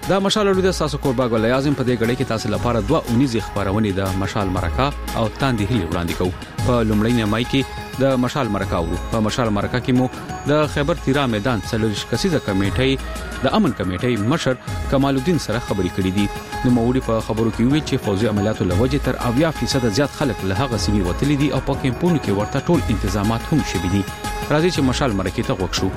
دا مشال لري د ساسو کوربا ګل اعظم په دې غړې کې تاسو لپاره 2 خبرونه د مشال مرکه او تاندې هلي وړاندې کوو. په لومړی نیمای کې د مشال مرکه او په مشال مرکه کې مو د خیبر تیرا میدان څلورش کسیزه کمیټې د امن کمیټې مشر کمال الدین سره خبرې کړې دي. نو موري په خبرو کې وی چې فوزي عملیاتو لوجه تر 80% زیات خلک له هغه سیمې وتلي دي او په کمپونو کې ورته ټول تنظیمات هم شوي دي. راځي چې مشال مرکه ته وښو.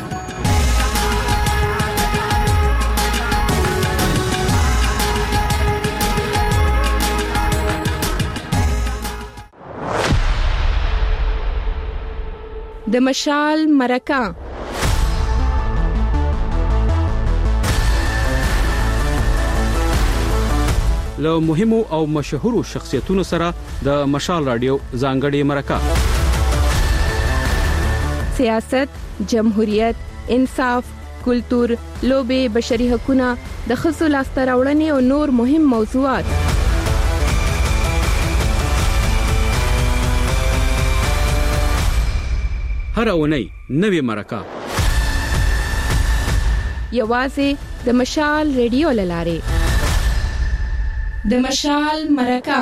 د مشال مرکه له مهمو او مشهورو شخصیتونو سره د مشال رادیو ځانګړي مرکه. سیاست، جمهوریت، انصاف، کلتور، لوبه، بشري حقوقونه، د ښځو لاسته راوړنې او نور مهم موضوعات. هر اونۍ نوې مرکه یوازې د مشال ریډیو لاره. د مشال مرکه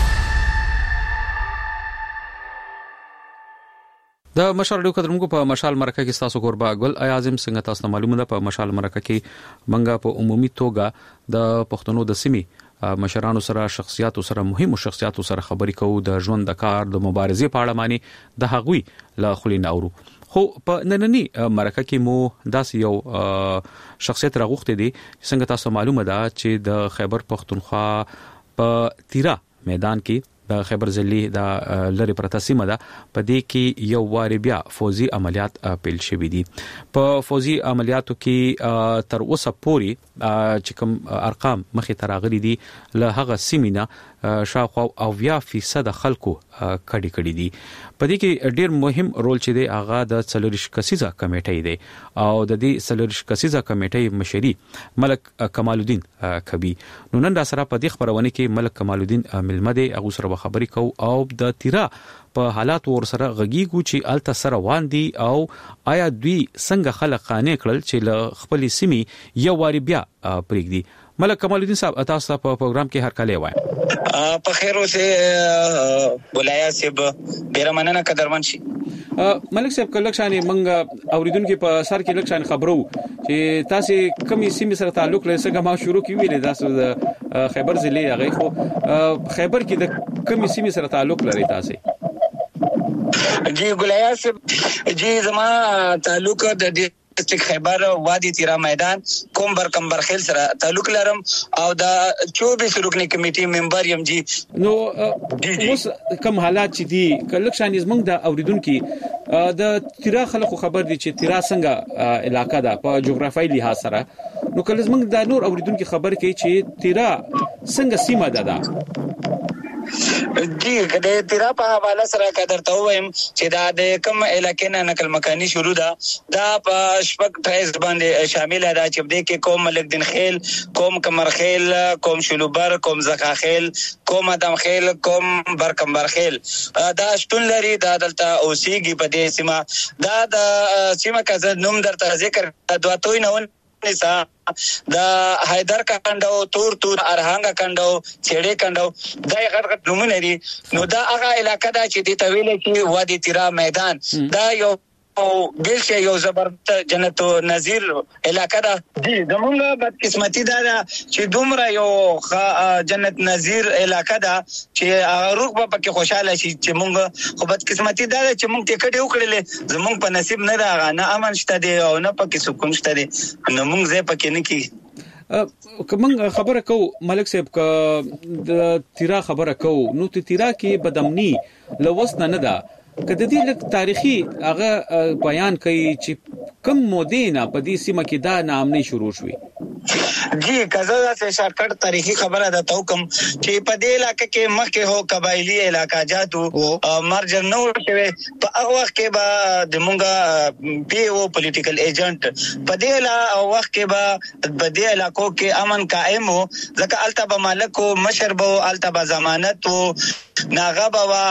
د مشال ډیو قدرمګو په مشال مرکه کې تاسو کوربا ګل اعظم څنګه تاسو معلومه ده. په مشال مرکه کې منګه په عمومي توګه د پښتنو د سیمې مشرانو سره شخصیاتو سره مهمو شخصیاتو سره خبرې کوو د ژوند د کار د مبارزې په اړه معنی د هغوی له خلین اورو. خو په نننی مرکه کې مو داس یو شخصیت راغوخته دي څنګه تاسو معلومه ده چې د خیبر پختونخوا په تیرا میدان کې د خیبر ضلع د لری پرته سیمه ده په دې کې یو واری بیا فوزي عملیات پیل شوې دي. په فوزي عملیاتو کې تر اوسه پوري چې کوم ارقام مخې ته راغلي دي له هغه سیمینه شاوخوا 80% خلکو کډي دي. په دې کې ډیر مهم رول چې دی هغه د څلورش کسیزه کمیټې دی او د دې څلورش کسیزه کمیټې مشري ملک کمال الدین کبي. نو نن دا سره په دې خبرونه کې ملک کمال الدین ملمده هغه سره خبرې کو او د تیرا په حالات ور سره غږیږو چې الته سره وان دي او آیا دوی څنګه خلک خانه کړل چې له خپل سیمي یو واری بیا پرېږدي. ملک کمال الدین صاحب تاسو په پروګرام کې هر کله وای په خیر اوسه بولایا صاحب ډیر مننه قدرمن شي. ملک صاحب کله شانې منګه اوریدونکو په سر کې لکه شان خبرو چې تاسو کمی سیمه سره تعلق لرئ څنګه ما شروع کیویل تاسو د خیبر ضلع هغه خو خیبر کې د کمی سیمه سره تعلق لرئ تاسو؟ جی ګولیا صاحب جی زما تعلق د ډیسټریکټ خیبر وادي تیرا میدان کوم برکمبر خیل سره تعلق لرم او د 24 رکنی کمیټې ممبر یم جی. نو اوس کوم حالات چې دي کله شان زمنګ د اوریدونکو د تیرا خلکو خبر دي چې تیرا څنګه علاقہ ده په جغرافیایي لحاظ سره. نو کله زمنګ د نور اوریدونکو خبر کوي چې تیرا څنګه سیمه ده. جی کله تیرا په حواله سره قدر ته وایم چې دا د کوم علاقې نه نقل مکانی شروع ده دا په شپږ ټایز باندې شامل ده چې د کې کوم ملک دین خیل، کوم کمر خیل، کوم شلوبر، کوم زکا خیل، کوم ادم خیل، کوم برکمبر خیل دا شتون لري. دا دلته اوسېږي په دې سیمه. دا د سیمه کزه نوم درته ذکر دواتوي نه نسا دا حیدر کندو، تور ارهانګ کندو، چېړې کندو دا غټ نومونه دي. نو دا هغه علاقہ دا چې د طویل کې وادي تیرا میدان دا یو بیل شي یو زبردست جنت نظیر علاقہ دا. جی زمونږ بدقسمتی دا چې دومره یو جنت نظیر علاقہ دا چې هغه روح په کې خوشاله شي چې مونږ خو بدقسمتی دا چې مونږ ټیکټ وکړلې زمونږ په نصیب نه راغی نه امن شته دی او نه پکې سکون شته دی. نو مونږ زه پکې نه کی کوم خبره کو ملک صاحب ک د تیرا خبره کو نو تیرا کې بدامنی لوسنه نه ده کله دې لک تاریخي هغه بیان کوي چې کم مودینا په دې سیمه کې دا نامنی شروع شوی. جی کزا سے شارټکټ تاریخي خبره ده تو کوم چې په دې علاقې کې مخکې هو قبایلی علاقہ جاتو مرجر نو شوی په هغه وخت کې به د مونږه پی او پولیټیکل ایجنټ په دې وخت کې به په دې علاقو کې امن قائم وو ځکه التبا مالک او مشرب او التبا ضمانت او ناغبا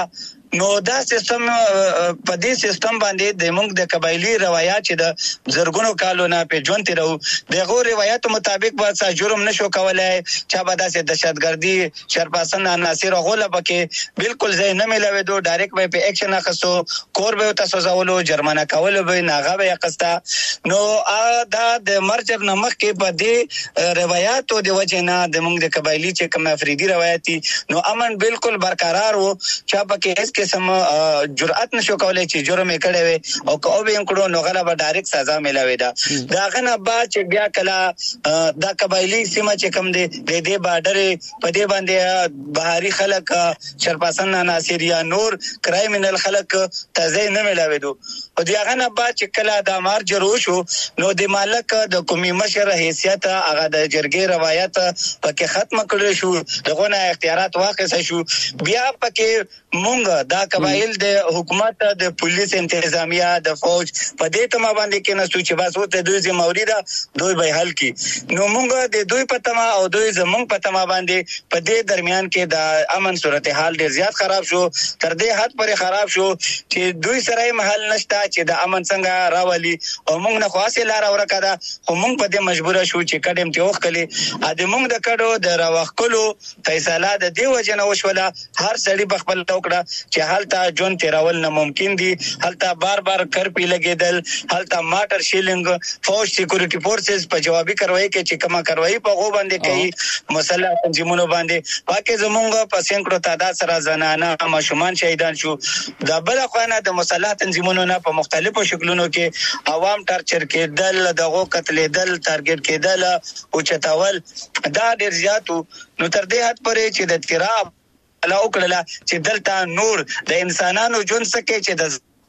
نو دا سیستم په دې سیستم باندې د موږ د قبایلی روایت چې د زرګونو کالو نه په ژوند تیرو دغه روایت مطابق به څه جرم نشو کولای چا به داسې دهشتګردي شرپاسن عناصر غوله پکې بالکل ځای نه ملوي ډایرکټ به په اکشن اخستو کور به تاسو زولو جرمانه کول به ناغه به قستا نو دا د مرجر نمخ کې په دې روایتو د وجنه د موږ د قبایلی چې کوم افریدي روایتي نو امن بالکل برقرار وو چا پکې هیڅ قسم جرأت نشو کولای چې جرم کړي وي او کو به کړو نو غلا به ډایرکټ سزا ملوي دا غنه با چې بیا کلا دا قبایلی سیمه چې کوم دی د دې بارډر په دې باندې بهاري خلک شرپاسن عناصر یا نور کرایمینل خلک تزه نه ملوي دو او دا غنه با چې کلا د مار جرو شو نو د مالک د قومي مشر حیثیت هغه د جرګې روایت پکې ختم کړل شو دغه نه اختیارات واقع شو بیا پکې مونږ دا قبایل د حکومت د پولیس انتظامیه د فوج په دې تما باندې کې نسو چې باسو ته دوی ذمہواری ده دوی به حل کی نو مونږ د دوی په تما او دوی زمونږ په تما باندې په دې درمیان کې د امن صورتحال ډیر زیات خراب شو تر دې حد پورې خراب شو چې دوی سره محل نشتا چې د امن څنګه راولي او مونږ نه خاصه لار ورکا ده خو مونږ په دې مجبور شو چې کډم ته وخلي ا دې مونږ د کډو د راوخلو فیصله د دې وجنه وشوله هر سړي بخپل توکړه چې حالته جون تیراول نه ممکن دي حالته بار بار کر پی لګیدل حالته ماټر شیلینګ فوج سکیورټي فورسز په جوابي کاروایی کې چې کما کاروایی په غو باندې کوي مسله تنظیمونو باندې پاکه زمونږ په سینکړو تعداد سره زنانه ماشومان شهیدان شو د بل خوانه د مسله تنظیمونو نه په مختلفو شکلونو کې عوام ټارچر کېدل دغه قتل دل ټارګټ کېدل او چتاول دا ډیر زیاتو نو تر دې حد پورې چې د تیراب لا وکړه چې دلته نور د انسانانو جون سکه چې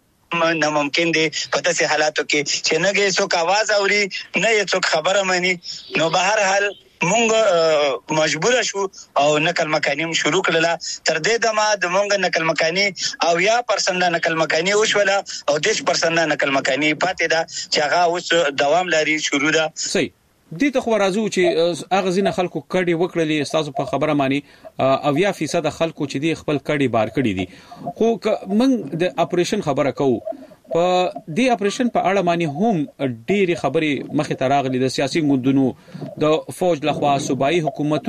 د نه ممکن دي په داسې حالاتو کې چې نه څوک आवाज اوري نه څوک خبره مانی نو به هر حال مونږ مجبور شو او نقل مکانی شروع کړل تر دې دمه د مونږ نقل مکانی او 1% نقل مکانی وشوله او 10% نقل مکانی پاتې ده چې هغه اوس دوام لري شروع ده صحیح دې ته خو راځو چې هغه ځینې خلکو کډي وکړلې تاسو په خبره مانی او 1% خلکو چې دی خپل کډي بار کړی دي خو موږ د اپریشن خبره کوو په دې اپریشن په اړه مانی هم ډېری خبرې مخه ته راغلي د سیاسي ګوندونو د فوج لخوا صوبایي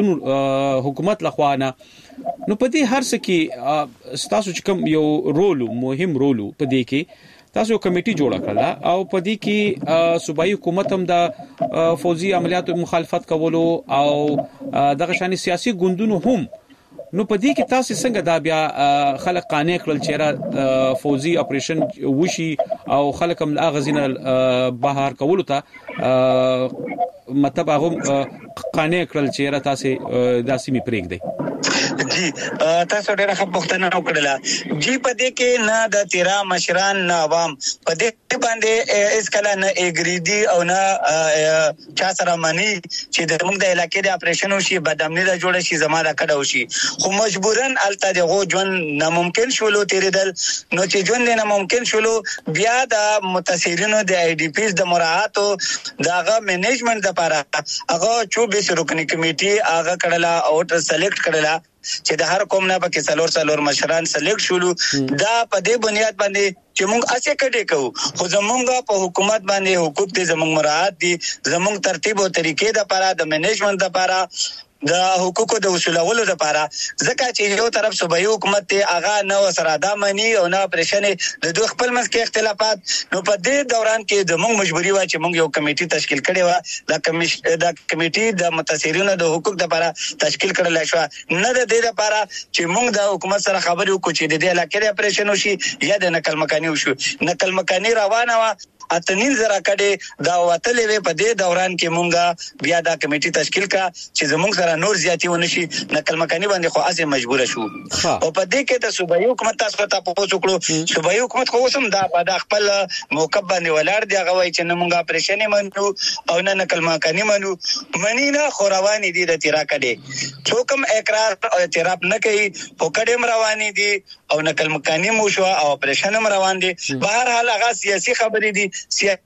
حکومت لخوا نه نو په دې هر څه کې تاسو چې کوم یو مهم رول په دې کې تاسو کمیټي جوړه کړل او په دې کې صوبایي حکومت هم د فوزي عملیاتو مخالفت کولو او دغه شان سیاسي ګوندونو هم نو په دې کې تاسو څنګه دا بیا خلک قانع کړل چې را فوزي اپریشن وشي او خلک هم اغزینه بهر کولو ته مطلب هغه قانع کړل چې را تاسو داسې می پرېګ دی جی تاسو ډیره ښه پوښتنه وکړه جی په دې کې نه د تیرا مشران نه عوام په دې باندې اس کله نه اګریدي او نه چا سره مانی چې د موږ د علاقې د اپریشن وشي بدامنی د جوړ شي زماده کډه وشي خو مجبورن الته دغه جون ناممکن شولو تیریدل نو چې جون نه ممکن شولو بیا د متاثرینو د ای ډی پیز د مراعات دغه منیجمنت لپاره هغه 24 رکنی کمیټي هغه کړلا او سلیکټ کړلا چې د هر قوم نه پکې څلور مشران سلیکټ شولو دا په دې بنیاد باندې چې موږ اسې کډې کوو خو زمونږ په حکومت باندې حقوق دي زمونږ مراعات دي زمونږ ترتیب او طریقې د لپاره د منیجمنت لپاره د حقوقو د وصولولو لپاره ځکه چې یو طرف صوبایي حکومت ته اغا نه وسره دا مانی او نه اپریشن د دوه خپل منځ کې اختلافات نو په دې دوران کې د موږ مجبوری و چې موږ یو کمیټي تشکیل کړې و د کمیټي د متاثرینو د حقوق لپاره تشکیل کړل شو نه د دې لپاره چې موږ د حکومت سره خبرې وکړو چې د دې علاقې د اپریشن وشي یا د نقل مکانی وشي نقل مکانی روانه و اتنین زرا کډه دا وتلې وې په دې دوران کې مونږه بیا دا کمیټي تشکیل کا چې زموږ سره نور زیاتی ونشي نقل مکانی باندې خو اسه مجبور شو او په دې کې د صوبایي حکومت تاسو ته پوښتنه وکړو صوبایي حکومت خو سم دا په خپل موقف باندې ولر دی غوي چې نه مونږه اپریشن منو او نه نقل مکانی منو منی نه خو رواني دي د تیرا کډه څوکم اقرار او اعتراف نه کوي په کډه رواني دي او نقل مکانی مو شو او اپریشن روان دي بهر حال هغه سیاسي خبرې دي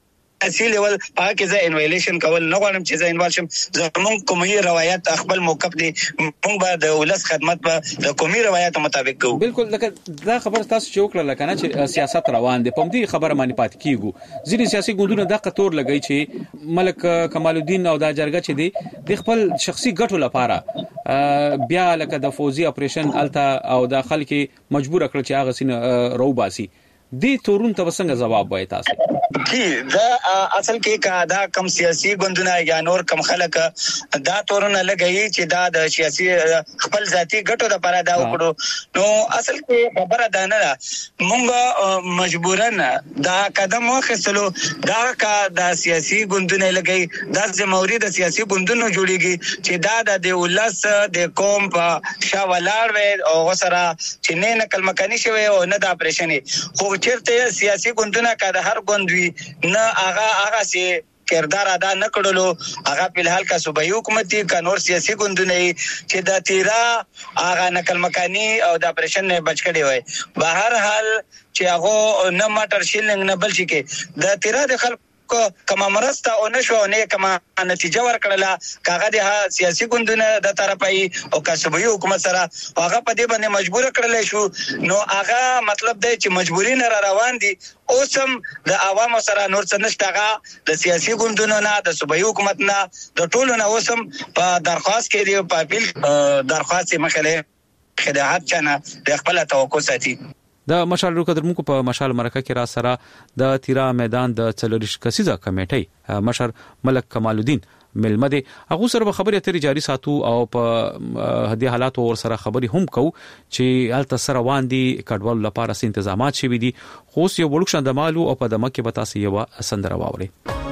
سیاسي لیول پاکه کې زه انویلیشن کول نه غواړم چې زه انوال شم. زموږ قومي روایت خپل موقف دي، موږ به د ولس خدمت په د قومي روایت مطابق کوو. بالکل لکه دا خبر تاسو چې وکړه لکه نه چې سیاست روان دي په دې خبره باندې پات کیږي. ځینې سیاسي ګوندونه دا قطور لګی چې ملک کمال الدین او دا جرګه چې دی د خپل شخصي ګټو لپاره بیا لکه د فوزي اپریشن الته او د خلک مجبور کړ چې هغه سین روباسي. دې تورون ته څنګه جواب وای تاسو؟ جی دا اصل کې دا کم سیاسي ګوندونه یا نور کم خلک دا تورونه لګي چې دا د سیاسي خپل ذاتی ګټو لپاره دا وکړو. نو اصل کې خبره ده نه مونږ مجبورن دا قدم واخیستلو. دا کا د سیاسي ګوندونه لګي دا زموري د سیاسي ګوندونو جوړيږي چې دا د ولس د قوم په شاولار وي او غسره چې نه نقل مکاني شوی او نه د اپریشن خو چیرته سیاسي ګوندونه کا د هر ګوند وی نه هغه سي کردار ادا نه کړلو. هغه په الحال کا صوبایي حکومت کا نور سیاسي ګوندونه چې د تیرا هغه نقل مکاني او د اپریشن نه بچ کړي وای. بهر حال چې هغه نه ماټر شیلنګ نه بل شي کې د تیرا د خلک کما مرسته او نشو نه کما نتیجه ورکړله کاغه د سیاسي ګوندونه د طرفای او کسبوي حکومت سره هغه په دې باندې مجبور کړل شو. نو هغه مطلب دی چې مجبوري نه روان دي. اوسم د عوامو سره نور څه نشته، د سیاسي ګوندونو نه د صوبایي حکومت نه د ټولو نه اوسم په درخواست کې دی په اپیل درخواست مخاله خدمات چانه د خپل توقع ساتي. د مشال قدرمنکو په مشال مرکه کې را سره د تیرا میدان د چلریش کسیزه کمیټي مشر ملک کمال الدین ملمده هغه سره خبرې اترې جاری ساتو او په هدي حالات اور سره خبرې هم کو چې الته سره روان دي کډوال لپاره سي تنظیمات شوي دي. خو یو ورکشن د مالو او په دمه کې به تاسو یو سندره واوري.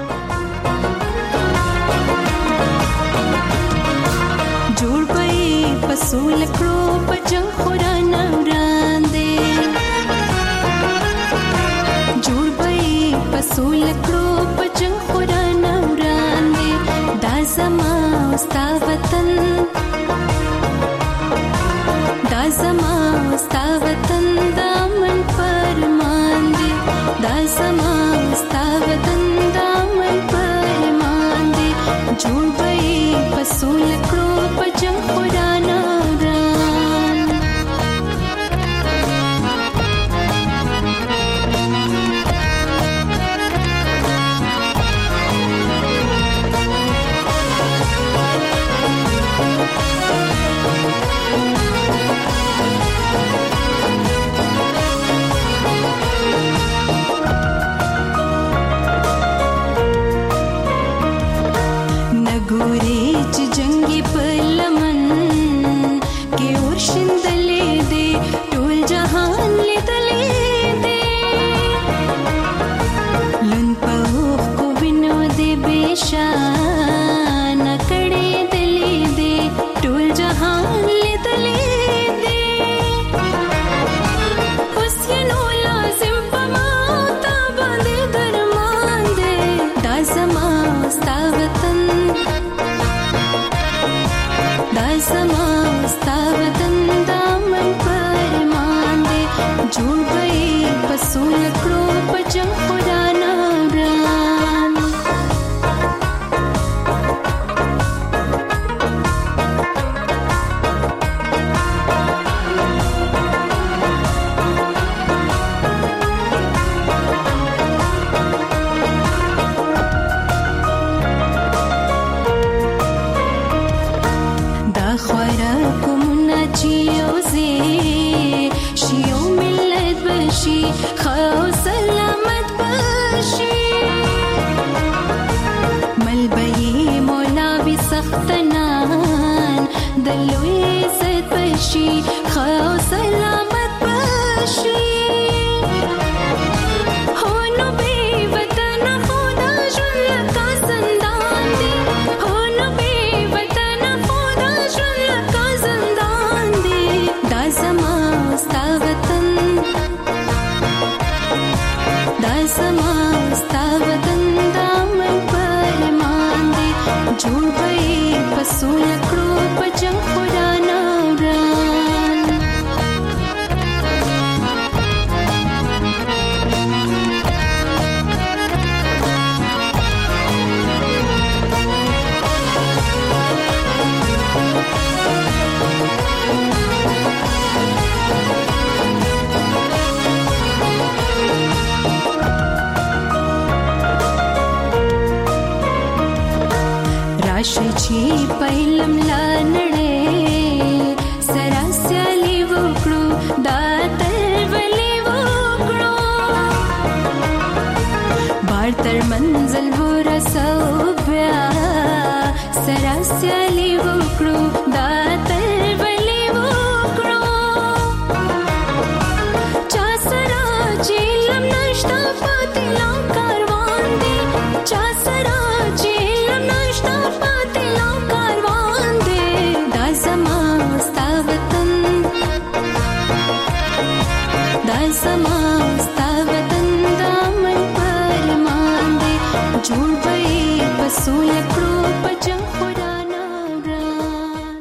جوړ پي پسول کړو پجن خورانه پسول کړو پجن خورانه وړاندې دا زما ستا وطن دا زما ستا وطن دا من فرمان دی دا زما ستا وطن دا من فرمان دی جوړ به پسول کړو پجن خورانه راشي پهلم لانړې سرا سیالي وکړو دا تلولي وکړو بار تر منزل ورسو بیا سرا سیالي وکړو دا تلولي وکړو چا سرا چیلم نشتا پاتې لا کاروان دی چا سرا چیلم نشتا پاتې لا کاروان دی دا زما ستا وطن دا زما ستا وطن دا من پرمان دی جوړ به پسول کړو پچ خورانه ګران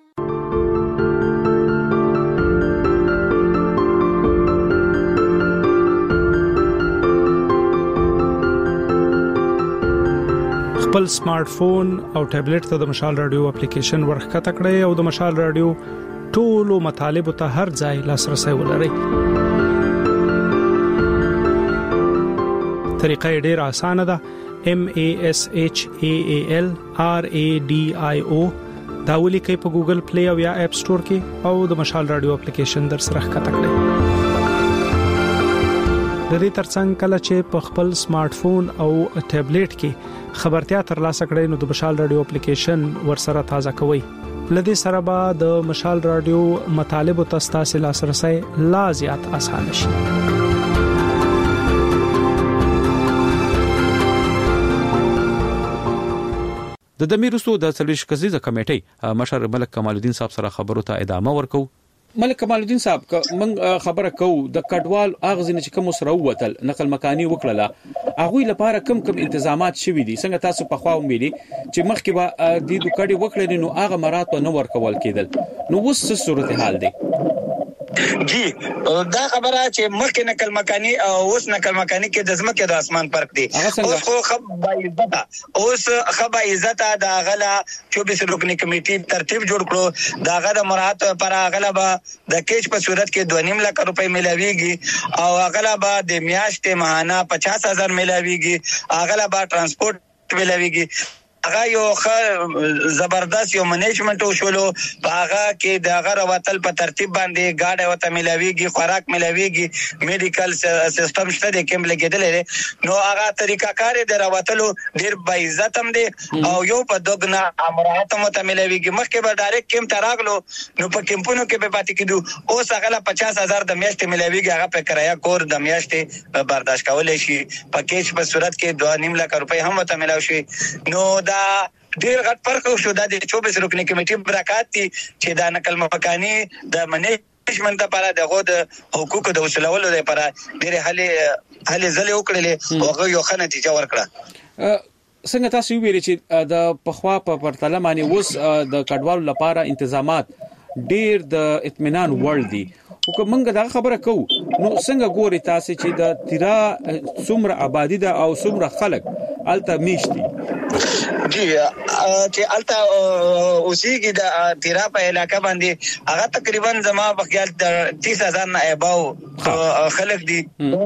خپل سمارټ فون او ټابلیټ ته د مشال رادیو اپلیکیشن ورخکته کړئ او د مشال رادیو ټولو مطالب ته هر ځای لاسرسي ولرئ. طریقه ډیره اسانه ده. MASHAALRADIO دا ولیکئ په ګوګل پلی او یا اپ سٹور کې او د مشال رادیو اپلیکیشن در سره ښکته کړئ. د دې ترڅنګ کله چې په خپل سمارټ فون او ټابلیټ کې خبرتیا ترلاسه کړئ نو د مشال رادیو اپلیکیشن ورسره تازه کوئ. لدې سره به د مشال رادیو مطالب او تاسو لاسرسي لا زیات اسانه شي. د دمیرستو د څلويش کسیزه کمیټې مشر ملک کمال الدین صاحب سره خبرو ته ادامه ورکو. ملک کمال الدین صاحب من خبره کو د کډوال اغزنه چې کوم سره وتل نقل مکانی وکړه اغوی لپاره کم تنظیمات شوي دي څنګه تاسو په خوا ومېلي چې مخکې به د دوکړې وکړې نو هغه مراد په نو ورکول کېدل نو وس صورت حال دی. جی دا خبره چې مخکې نقل مکانی او اوس نقل مکانی کې د ځمکې د اسمان فرق دی. اوس خو خبا عزت دا غلا 24 رکنی کمیټې ترتیب جوړ کړو دا غلا مراحت پر غلبه د کیچ په صورت کې 2.5 لک روپۍ ملاويږي او غلبه د میاشتې ماهانه 50,000 ملاويږي غلبه ترانسپورت ملاويږي هغه یو زبردست یو منیجمنت وشولو هغه کې د هغه وتل په ترتیب باندې گاډه وته ملاويږي خوراک ملاويږي میډیکل سیستم شته د کوم لګیدل نو هغه طریقہ کار د راوتلو ډیر با عزت هم دي او یو په دوګنا امرات مت ملاويږي مخکې به ډایرکټ کیم تراغلو نو په کیمپونو کې به پاتې کیدو اوس هغه 50,000 د میاشتې ملاويږي هغه په کرایه کور د میاشتې برداشت کولای شي پکیج په صورت کې 2.5 لک روپۍ هم ته ملاوي شي نو ډیر غټ فرق شو د 24 رکنی کمیټې برکات دي چې دا نقل مکانی د منیجمنت لپاره دغه د حقوقو د وصولولو لپاره ډیر هلي زله وکړلې او هغه یو ښه نتیجه ورکړه. څنګه تاسو ویل چې د پخوا په پرتله باندې اوس د کډوالو لپاره تنظیمات ډیر د اطمینان وړ دي او کومه دا خبره کو نو څنګه ګوري تاسو چې د تیرا څومره آبادی ده او څومره خلک الته میشتي جی چې الته اوسېږي د تیرا په علاقہ باندې هغه تقریبا زما بخیال 30,000 نه اباو خلک دي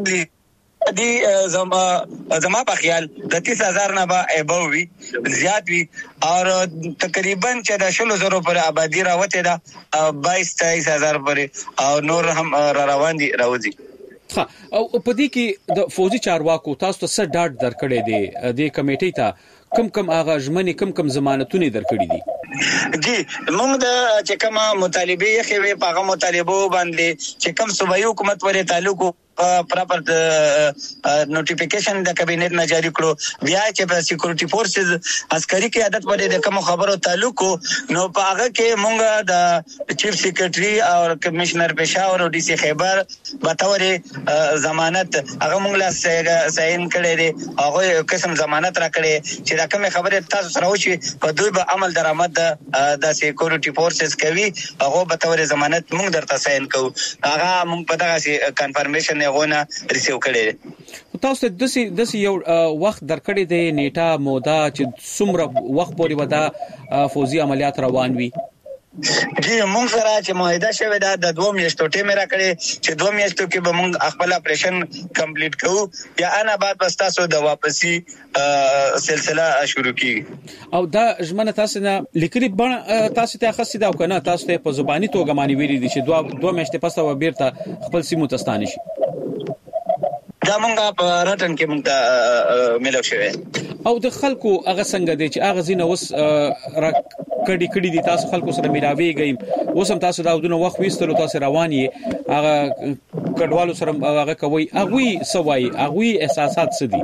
زما په خیال د 30,000 نه به ابوي زیات وي او تقریبا چې د 16,000 پر آبادی راوته ده 22,000 پر او نور هم روان دي راوځي. او په دې کې د فوجي چارواکو تاسو ته څه ډاټ درکړې دي د کمیټې ته کم هغه ژمنې کم ضمانتونه درکړې دي؟ جی موږ د چې کوم مطالبه یې خوي په هغه مطالبه باندې چې کوم صوبایي حکومت ورې تعلق پراپر نوټیفیکیشن د کابینټ نه جاری کړو بیا چې په سکیورټي فورسز عسکري قیادت باندې د کوم خبرو تعلق نو په هغه کې موږ د چیف سیکریټري او کمشنر پېښور او ډي سي خیبر بتاوري ضمانت هغه موږ لا ساين کړی دی هغه قسم ضمانت را کړی چې دا کوم خبره تاسو سره وشي په دوی به عمل درآمد د سکیورټي فورسز کوي هغه بتاوري ضمانت موږ درته ساين کوو هغه موږ په دغه کنفرمیشن غونه ریسیو کړي. تاسو د یو وخت درکړې د نیټه موده چې څومره وخت پورې ودا فوزي عملیات روان وي؟ جی مونږ سره چې معاهده شوه د 2 میاشتو ټیم راکړي چې 2 میاشتو کې به مونږ خپل اپریشن کمپلیټ کوو یا انا بعد بس تاسو د واپسی سلسله شروع کی او دا ژمنه تاسو نه لیکلي تاسو ته خاصه دا کنه تاسو ته په زبانی توګه معنی ویلي دي چې 2 میاشتې پس و بیرته خپل سیمو تستانه شي دا مونږه په راتن کې مونږ ته ملو شوه او د خلکو هغه څنګه دي چې هغه زینه اوس کډی دي تاسو خلکو سره میراویږئ اوس هم تاسو دا ودونه وخت وستلو تاسو رواني هغه کډوالو سره هغه کوي هغه سوای هغه احساسات څه دي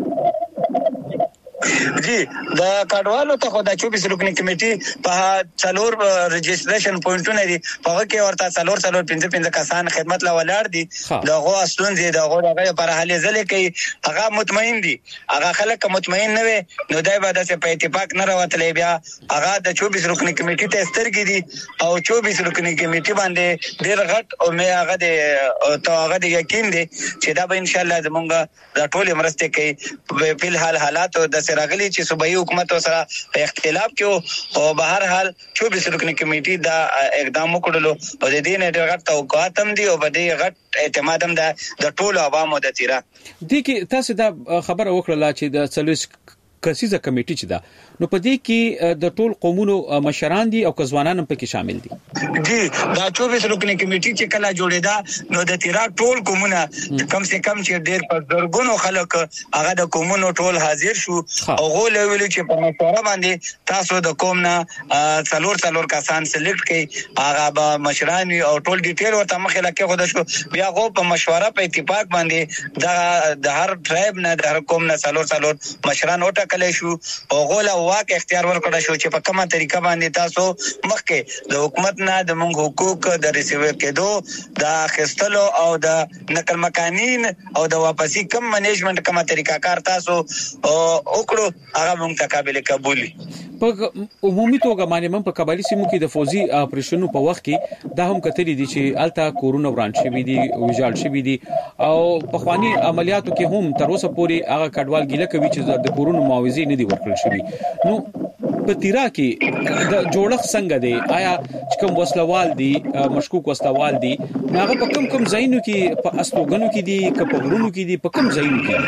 جی د کډوالو ته خو د 24 رکنی کمیټي په څلور رجسټریشن پوینټونه دي په هغه کې ورته څلور 15 کسان خدمت لا ولاړ دي دغه اصلون دي دغه پر حل ځلې کوي هغه مطمئن دي هغه خلک مطمئن نه وي نو دای بعد څه په اتفاق نه راوتلې بیا هغه د 24 رکنی کمیټي ته سترګې دي او 24 رکنی کمیټي باندې ډېر غټ او مې هغه د یقین دي چې دا به ان شاء الله زمونږ د ټول مرسته کوي په حال حالات د راغلي چې صوبایي حکومت سره په اختلاف کې او بهر حال 24 رکنی کمیټي دا اقدام وکړلو او د دې نه ډېر غټ توقعات هم دي او په دې غټ اعتماد هم د ټولو عوامو د تیرا دي کې تاسو دا خبره وکړه چې د څلويش کسیزه کمیټي چې دا نو په دې کې د ټول قومونو مشران دي او ځوانان هم پکې شامل دي جی دا 24 رکنی کمیټي چې کله جوړېدا نو د تیرا ټول قومونه کم سے کم چې ډېر په درګونو خلک هغه د قومونو ټول حاضر شو او غول ویل چې په مشوره باندې تاسو د قوم نه څلور کسان سلیکټ کړي هغه به مشران او ټول ډیټیل ورته مخه لکه خود شو بیا غو په مشوره په اتفاق باندې د هر ټرایب نه د هر قوم نه څلور مشران وټاکل شو او غول واک اختیار ورکړل شو چې په کومه طریقه باندې تاسو مخکې د حکومت نه د موږ حقوق د ریسیور کېدو د خستلو او د نقل مکانین او د واپسی کم منیجمنت کومه طریقه کار تاسو وکړو هغه موږ ته قابل قبول په عمومي توګه باندې من په قبایلی سیمو کې د فوزي اپریشنونو په وخت کې دا هم کتلی دي چې التا کورونا وران شوی دي ویجاړ شوی دي او په خواني عملیاتو کې هم تر اوسه پورې هغه کډوال ګیله کوي چې د کورونا معاوضه نه دی ورکړل شوی نو په تیرا کې د جوړښت څنګه دی آیا کوم وسلوال دي مشکوک وسلوال دي هغه په کوم ځایونو کې په استوګنو کې دي په غرونو کې دي په کوم ځایونو کې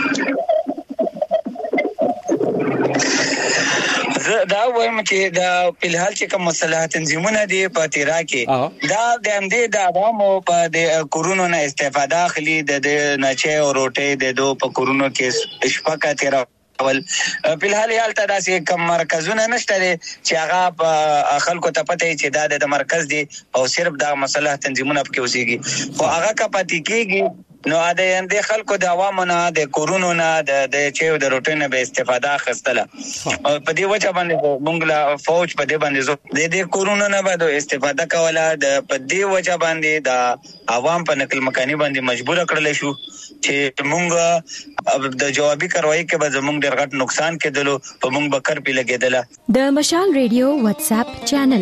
دا وایم چې دا په حال چې کوم مصالحه تنظیمونه دي په تیرا کې دا د همدې د عوامو په د کورونا نه استفاده اخلي د نچې او روټې د دو په کورونا کې شپکا تیرا په حال حالت داسې کوم مرکزونه نشته چې هغه خلکو ته پته چې دا د مرکز دي او صرف دا مصالحه تنظیمونه پکې اوسېږي خو هغه کا پاتې کېږي نو د خلکو د عوامو نه د کورونا نه د چې د روټین به استفاده خستله په دې وجه باندې مونږ لا فوج په دې باندې د کورونا نه به استفاده کوله د په دې وجه باندې د عوام په نقل مکانی باندې مجبور کړل شو چې مونږ د جوابي کاروایی کې به زمونږ ډېر غټ نقصان کېدلو په مونږ بکر پی لګیدله د مشال ریډیو واتس اپ چینل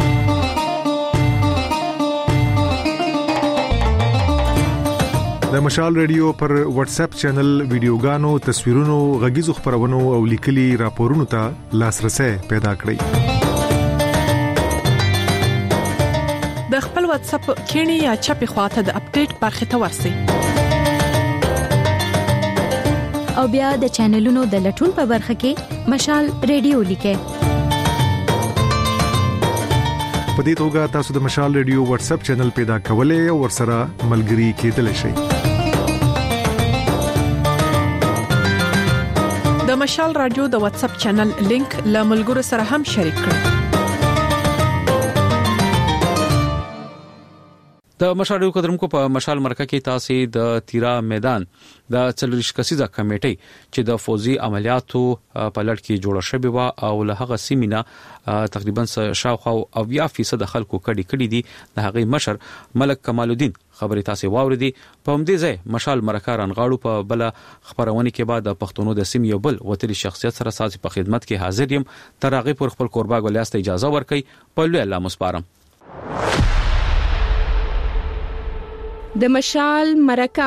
د مشال ریډیو پر واتس اپ چینل ویډیوګانو تصویرونو غږیزو خبرونو او لیکلي راپورونو ته لاسرسي پیدا کړئ د خپل واتس اپ کینی یا چپی خواته د اپډیټ برخه ته ورسئ او بیا د چینلونو د لټون په برخه کې مشال ریډیو لیکه په دې توګه تاسو د مشال ریډیو واتس اپ چینل پیدا کولای او ورسره ملګري کېدلی شئ د مشال رادیو د واتس اپ چینل لینک له ملګرو سره هم شریک کړئ د مشال ریډیو قدرمکو په مشال مرکه کې تاسو د تیرا میدان د څلويش کسیزه کمیټي چې د فوزي عملیاتو په لړ کې جوړه شوې و او له هغه سیمینه تقریبا شاوخوا 80% خلکو کډي دي د هغه مشر ملک کمال الدین خبري تاسو واوریدي په همدې ځای مشال مرکه رانغاړو په بل خبرونه کې بعد د پښتونو د سیمې یو بل وتري شخصیت سره ساسي په خدمت کې حاضر یم تر هغه پر خپل قربا ګلیاسته اجازه ورکړي په لوی الله مسپارم د مشال مرکه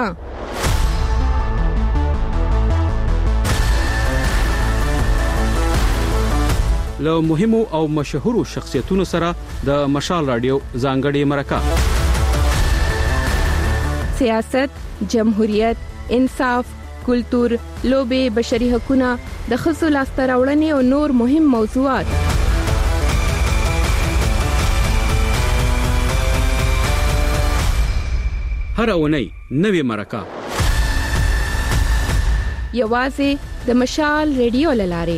له مهمو او مشهورو شخصیتونو سره د مشال رادیو ځانګړي مرکه سیاست، جمهوریت، انصاف، کلتور، لوبه، بشري حقوقونه، د ښځو لاسته راوړنې او نور مهم موضوعات هر اونۍ نوې مرکه یوازې د مشال ریډیو لاره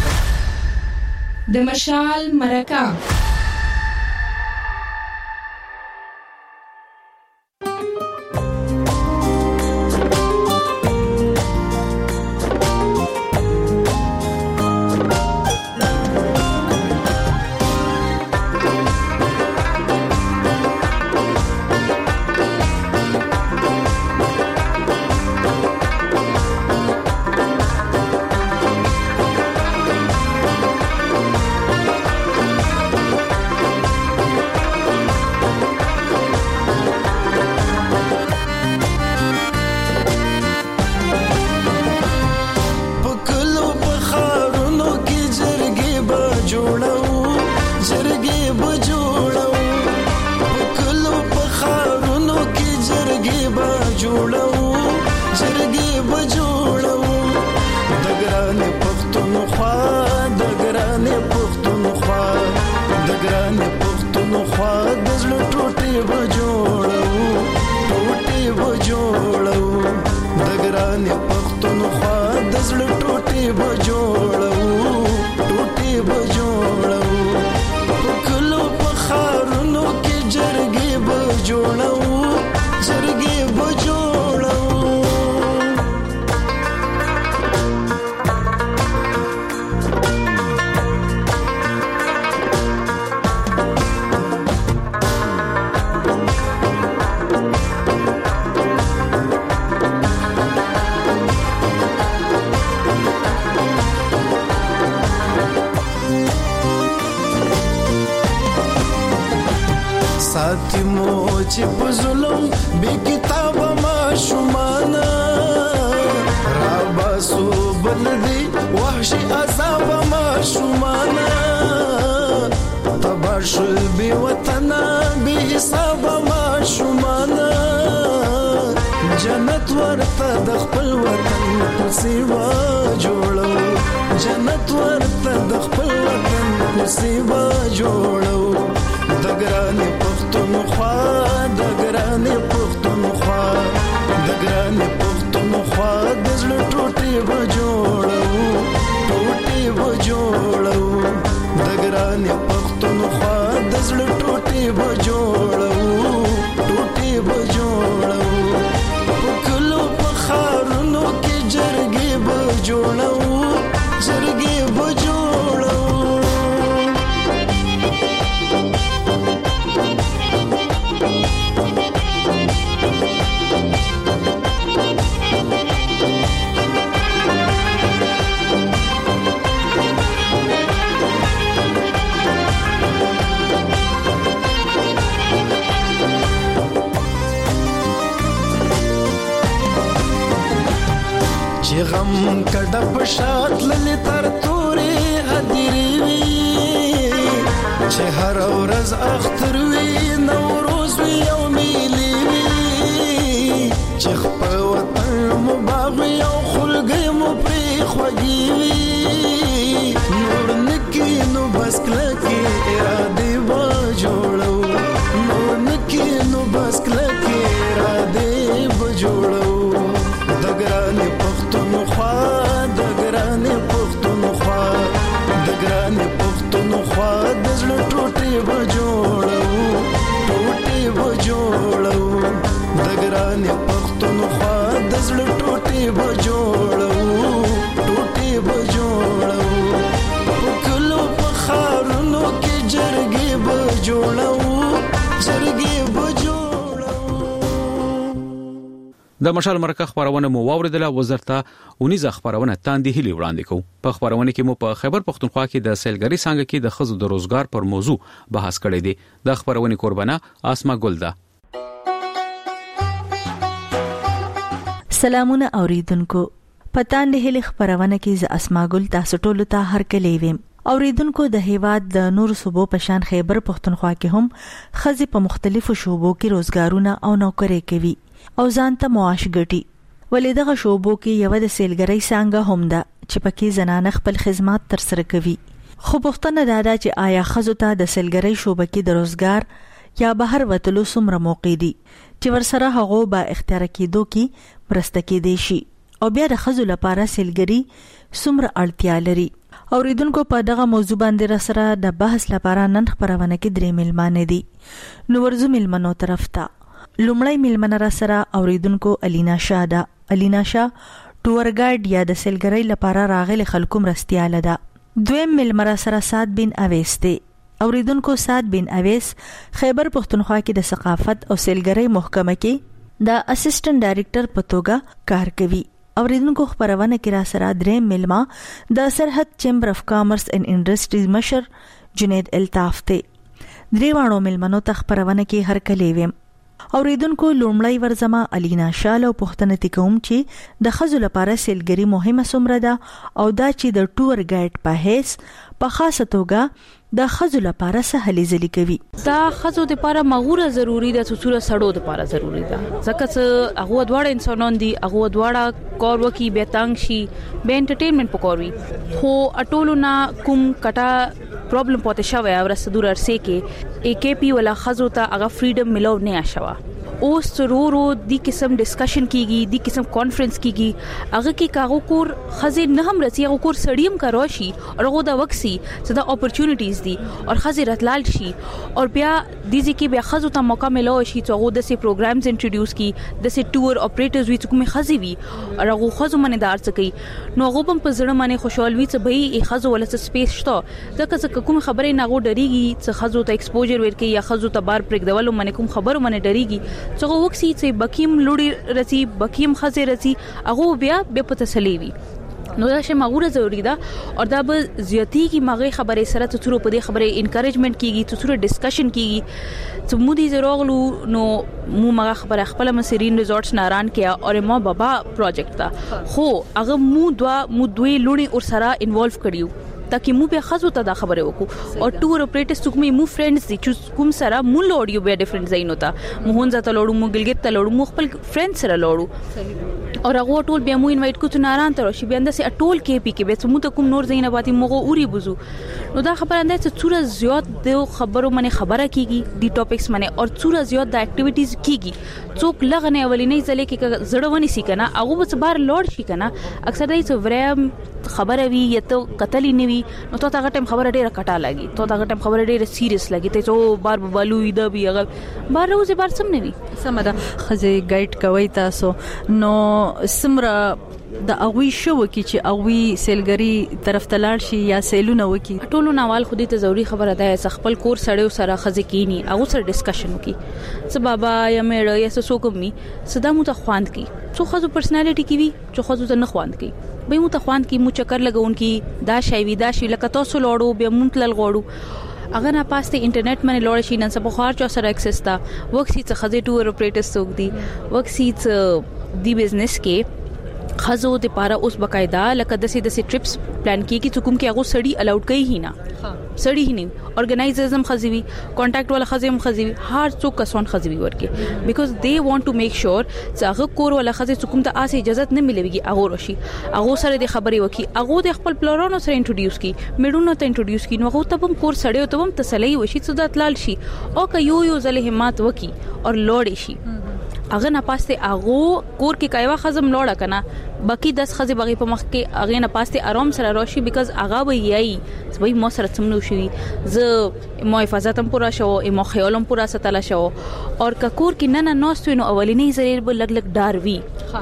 د مشال مرکه چې په ظلم بی کتاب ما شمانا را باسو بلدی وحشی عذاب ما شمانا تباش بی وطنا بی حساب ما شمانا جنت ورته د خپل وطن په سیوا جوړو جنت ورته د خپل وطن په سیوا جوړو د ګرانې پښتونخوا د ګرانې پښتونخوا د ګرانې پښتونخوا د زړه ټوټې به جوړو ټوټې به جوړو د ګرانې پښتونخوا د زړه ټوټې به جوړو ټوټې به جوړو په کلو په ښارونو کې جرګې به جوړو جرګې به جوړو چې غم کډه په شات للی تر تورې هدیرې وي چې هر ورځ اختر وي نوروز وي او میلې وي چې خپل وطن مو باغ وي او خلګۍ مو پرې خوږې وي نور نکي نو بس کلکې ارادې به جوړو نور نکي نو بس کلکې ارادې به جوړو د ګرانې پښتونخوا د ګرانې پښتونخوا د ګرانې پښتونخوا د زړه ټوټې به جوړو ټوټې به جوړو د ګرانې پښتونخوا د زړه ټوټې به جوړو ټوټې به جوړو په کلو په ښارونو کې جرګې به جوړو جرګې به جوړو د مشال مرکه خبرونه مو واوریدله وزارته 19 خبرونه تاندې هلي وړاندې کو په خبرونه کې مو په خیبر پختونخوا کې د سیلګری څنګه کې د خزو د روزګار پر موضوع بحث کړی دی د خبرونه قربانه اسما ګل ده سلامونه اوریدونکو پتان له هلي خبرونه کې ز اسما ګل تاسو ټول ته هر کلی ویم اوریدونکو د هیواد د نور صوبو په شان خیبر پختونخوا کې هم خزي په مختلفو شوبو کې روزګارونه او نوکري کوي او ځان ته معاش ګټي. ولې دغه شوبو کې یو د سیلګرۍ څنګه هم ده چې پکې زنانه خپل خدمات تر سره کوي. خو پوښتنه دا ده چې آیا ښځو ته د سیلګرۍ شوبه کې د روزګار یا بهر وتلو څومره موقع دي چې ورسره هغه با اختیار کېدو کې مرسته کېدی شي او بیا د ښځو لپاره سیلګرۍ څومره اړتیا لري. اوریدونکو په دغه موضوع باندې را سره د بحث لپاره نن خبرونه کې درې ملمانه دي. نو ورزو ملمنو طرف ته لومړی ملمنه را سره اوریدونکو الینا شاه ده. الینا شاه ټور ګایډ یا د سیلګرۍ لپاره راغلي خلکو مرستياله ده. دویم ملمره سره سعد بن اویس دی. اوریدونکو سعد بن اویس خیبر پختونخوا کې د ثقافت او سیلګرۍ محکمه کې د اسسټنټ ډایریکټر په توګه کار کوي. اوریدونکو خبرونه کې را سره دریم ملما د سرحد چیمبر اف کامرس اینڈ انډستریز مشر جنید الطاف دی. دریوانو ملمنو ته خبرونه کې هر کله ویم. اوریدونکو لومړی ورزما الینا شاله پوښتنه کوم چې د خزو لپاره سیلګری مهمه څومره ده او دا چې د ټور ګایډ په هیڅ په خاصه توګه د خزو لپاره سهلي ځلې کوي. دا خزو د لپاره مغوره ضروری ده، څوره سړو د لپاره ضروری ده، ځکه چې هغه دواړه انسانان دي، هغه دواړه کار وکي به تنگ شي به انټرټینمنت پکوروي. خو اټولو نه کوم کټه پرابلم پاتې شوی او رسدور ارسه کې AKP ولا خزو ته هغه فریډم ملو نه شوا. اوس ضرورو دی قسم ډسکشن کیږي، دی قسم کانفرنس کیږي، هغه کې کاغو کور خزه نه هم رسي، هغه کور سړیم کا راشي او هغه د وکسي چې د اپورتونټیز دي او خزه راتلال شي او بیا دیږي کې بیا خزو ته موقع ملو شي چې هغه د سي پروګرامز انټروډوس کی، د سي ټور اپریټرز وی چې کومه خزي وي او هغه خزو منه دار څه کوي. نو هغه هم په ځړه باندې خوشحال وي چې به خزو ولا سپیس شته، ځکه کوم خبره نه غو ډریږي چې خزو ته ایکسپوجر ورکي یا خزو ته بار پرګدولو منه کوم خبره منه ډریږي څنګه وکسي چې بکیم لوري رسی بکیم خزه رسی هغه بیا به په تسلی وي. نو دا شی مغوره ضروری ده او دا به زیاتی کی مغه خبره سره ته تر په دې خبره انکریجمنت کیږي، ته تر ډسکشن کیږي چې مو دي زروغلو. نو مو مغه خبره خپل مسرین ریزورټس ناران کیا او ما بابا پروجیکټ تا خو هغه مو دوی لوري اور سره انوالو کړیو تاکي مو به خزو ته دا خبره وکړو او ټور اپریټرز څوک مو فرندز دي چې کوم سره مو لوډیو به ډیفرنٹ ځای نو تا مو هونځه ته لوړو مو ګلګت ته لوړو مو خپل فرند سره لوړو او هغه ټول بیا مو انوایټ کو ته ناران ته راشي بیا اندسه ټول کې پی کې به مو ته کوم نور ځای نه پاتې موغه اوري بوزو. نو دا خبره انده چې څوره زیات د خبرو منه خبره کیږي دی ټاپکس منه او څوره زیات د اکټیویټیز کیږي څوک لغنه اولینې ځلې کې زړونی سي کنه هغه به بار لوړ شي کنه اکثر دای څو ورم خبره وی یا ته قتل نه وی نو ته هغه ټیم خبره ډیره کټا لګي، ته هغه ټیم خبره ډیره سیریس لګي، ته چې بار بالو دا بي هغه بار روزه بار سم نه وی سم ده. خزه ګایډ کوي تاسو نو سمره د اغوي شو کی چې اغوي سیلګری طرف ته لاړ شي یا سیلونه وکي. ټولو نوال خودي ته ضروری خبره ده خپل کور سړیو سره خزه کینی هغه سره ډسکشن وکي چې بابا یا مېړه یا څه کومي صدا مو ته خواند کی څو خزو پرسنالټي کی وی څو خزو ته نه خواند کی به مو ته خواند کی مو چکر لګون کی دا شی وی دا شی لکه تاسو لوړو به مونږ تل غوړو اگر نه پاسته انټرنیټ باندې لوړ شي نن سبا خار چا سره اکسس تا وکسي څه خزه ټور اپریټرز څوک دي وکسي څه دی بزنس کې خزو د پاره اوس بقاعده لکه د سي ټریپس پلان کیږي چې کوم کې هغه سړی الاؤډ کوي هی نه سړی هی نه اورګنایزرز هم خزوي کانټاکټ ولا خزي هم خزوي هر څوک کسان خزوي ورکه بیکاز دے وانټ ټو میک شور چې هغه کور ولا خزي کوم ته اسه اجازه نه ملويږي هغه راشي هغه سره د خبري وکي هغه د خپل پلانونو سره انټروډوس کی میډونو ته انټروډوس کی نو هغه ته هم کور سړی ته هم تسلی وشي چې د تلال شي او که یو ځله همت وکي او لوړ شي اغه نه پاسته اغه کور کې کایوا خزم لوړه کنه باقی 10 خزي بغي په مخ کې اغه نه پاسته آرام سره راشي بیکاز اغه وی یي وای مو سره څمنو شي ز مو حفاظتم پورا شو مو خیالم پورا ستاله شو او کور کې نه نوستو نو اولینې زریر به لګ لګ ډار وی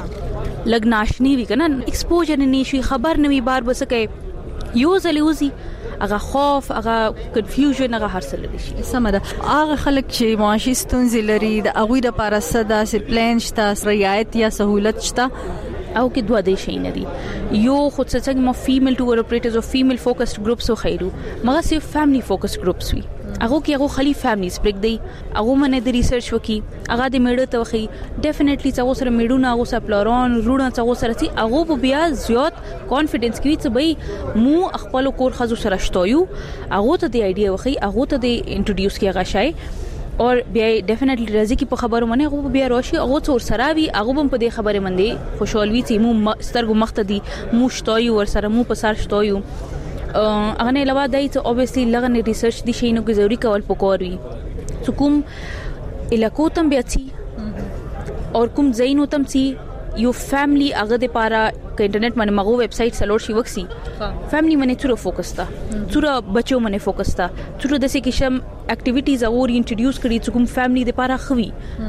لګ ناشنی وی کنه ایکسپوجر نه شي خبر نه وی بار بسکه یو زلیوزی هغه خوف هغه کنفیوژن هغه هر څه لري شي سمده هغه خلک چې معاشي ستونزې لري د هغه د لپاره صدا سي پلان شته رعایت یا سہولت شته او کې دوه دي شي نه دي یو خود څنګه مو فیمیل ټور اپریټرز او فیمیل فوکسډ ګروپس خو خیرو مګر صرف فیملی فوکسډ ګروپس وي هغه کې هغه خلی فیملیز پرګ دی هغه منه د ریسرچ وکي هغه د میډه ته وخی ډیفینټلی څنګه سره میډونه هغه سره پلارون روړه څنګه سره سي هغه بیا زیات کانفیډنس کوي چې بای مو خپل کور خزو سره شتویو هغه ته د ایډیا وخی هغه ته د انټروډیوس کیږي شای اور بیا ډیفینټلی راځي کی په خبرو منه هغه بیا راشي هغه څور سره وی هغه هم په دې خبره مندي خوشحالوي چې مو سترګو مخته دي مو شتویو ور سره مو په سر شتویو هغه نه علاوه دای ته اوبویسلی لغه ریسرچ دي شي نو کې ضروري کول پکور وي کوم علاقو تم بیا چی اور کوم زینو تم چی یو فیملی هغه د پاره ک انټرنیټ باندې مغو ویب سټ سلور شي وکسي فیملی باندې تر فوکس تا تر بچو باندې فوکس تا تر د سې کشم اکټیویټیز او انټروډیوس کړي کوم فیملی د پاره خوي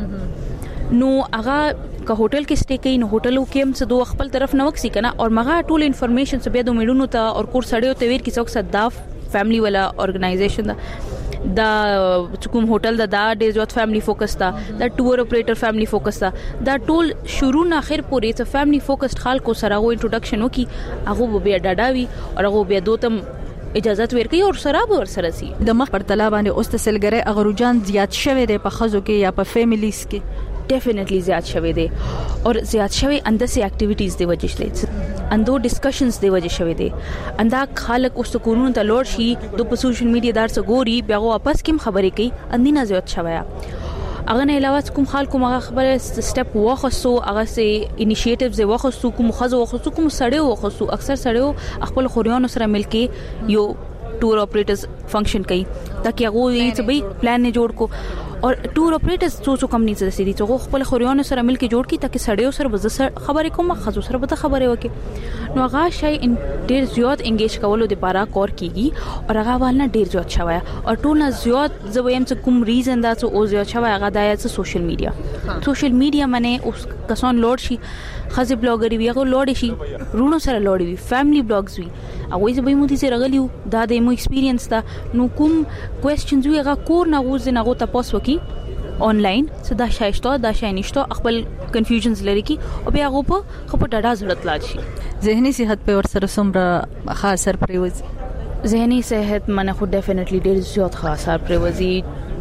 نو هغه که هوټل کې سټې کوي نو هوټلو کې هم څه دوه خپل طرف نه وکسي کنه اور مغه ټول انفارمیشن څه به د میډونو ته اور کور سړیو ته ویر کې څوک صدا فیملی والا ارګنایزیشن دا کوم هوټل دا ډیر زیات فیملی فوکس تا دا ټور اپریټر فیملی فوکس تا دا ټول شروع نه اخر پورې ته فیملی فوکسډ خلکو سره غو انټروډکشن وکي هغه بیا ډاډاوي او هغه بیا دوتم اجازه ورکړي او سره به سره سي د مخ پر تلا باندې اوس تسلګره اغروجان زیات شوه د په خزو کې یا په فیملیز کې ډیفینټلی زیات شوه دي اور زیات شوه اندر سي اکټیویټیز دی وجه شته اندو ډسکشنز دی وجه شوه دي اندا خلک اوس کورونو ته لوړ شي د سوشل میډیا دار څخه ګوري بیا واپس کوم خبرې کوي اندینه زیات شوه اغه نه علاوه کوم خلکو مغه خبره سټپ واخصو هغه سي انیشیټیوز واخصو کوم خزو واخصو کوم سړیو واخصو اکثر سړیو خپل خوريانو سره ملکي یو ټور اپریټرز فنکشن کوي تاکي هغه یې څه به پلان نه جوړ کو اور ټور اپریټرز څو کمپنی سره سړي چې خپل خوريانو سره ملکي جوړ کی تاکي سړیو سره به خبرې کوم خزو سره به خبرې وکي نو هغه شي ان ډیر زیات انګیج کولو د پاره کور کیږي اور هغه ولنه ډیر زیات شوی او ټول نه زیات زویم څه کوم ریزن دا څه او زیات شوی هغه د سوشل میډیا باندې اوس کسان لوړ شي خزي بلاګری وی هغه لوړ شي رونو سره لوړ وی فیملی بلاګز وی هغه زه به مو دي سره غلیو دا د مو ایکسپیرینس دا نو کوم کوېسچنز وی هغه کور نه غوځ نه غو تاسو وکي آنلاین صدا شایسته دا شاینشته خپل کنفیوژنز لري کی او بیا هغه په خپل ډاډه زړت لاړ شي ذهني صحت په ور سره سمره خاص اثر پریوځي ذهني صحت منه خو ډیفینټلی ډیر زیات خاص اثر پریوځي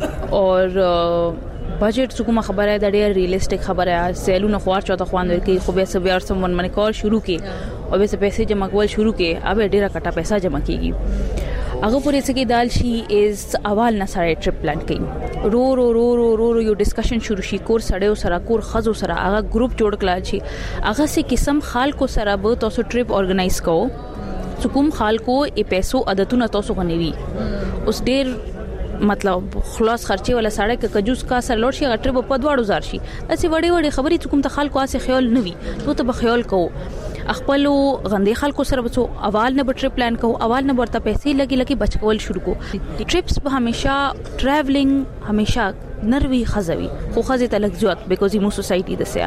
اور بجټ څومره خبره ده ډېر ریالیسټیک خبره سیلونه خوار چاته خوان ورکی خو به سبي ارسم من من کار شروع کی او به پیسې جمع کول شروع کی اوبه ډېر کټه پیسې جمع کیږي هغه پرې څه کې دال شي از اول نه سره ټریپ پلان کړي رو رو رو رو رو یو ډسکشن شروع شي کور سړیو سره کور خزو سره هغه ګروپ جوړ کړل شي هغه سه قسم خلکو سره به تاسو ټریپ ارګنایز کوو څوک خلکو ای پیسو عادتونه تاسو غنوي اوس ډېر مطلب خلاص خرچي ولا سړی ک کجوس کا سر لوړ شي غټر په 2000 شي اسی وړي وړي خبرې کوم ته خلکو اسه خیال نوي ته به خیال کو خپل غندې خلکو سره وڅو اول نه بټری پلان کو اول نه ورته پیسې لګي بچ کول شروع کو ټریپس به همیشه ټریولینګ همیشه نروي خزوي خو خزه ته لګ زیات بیکوز مو سوسایټي دسیا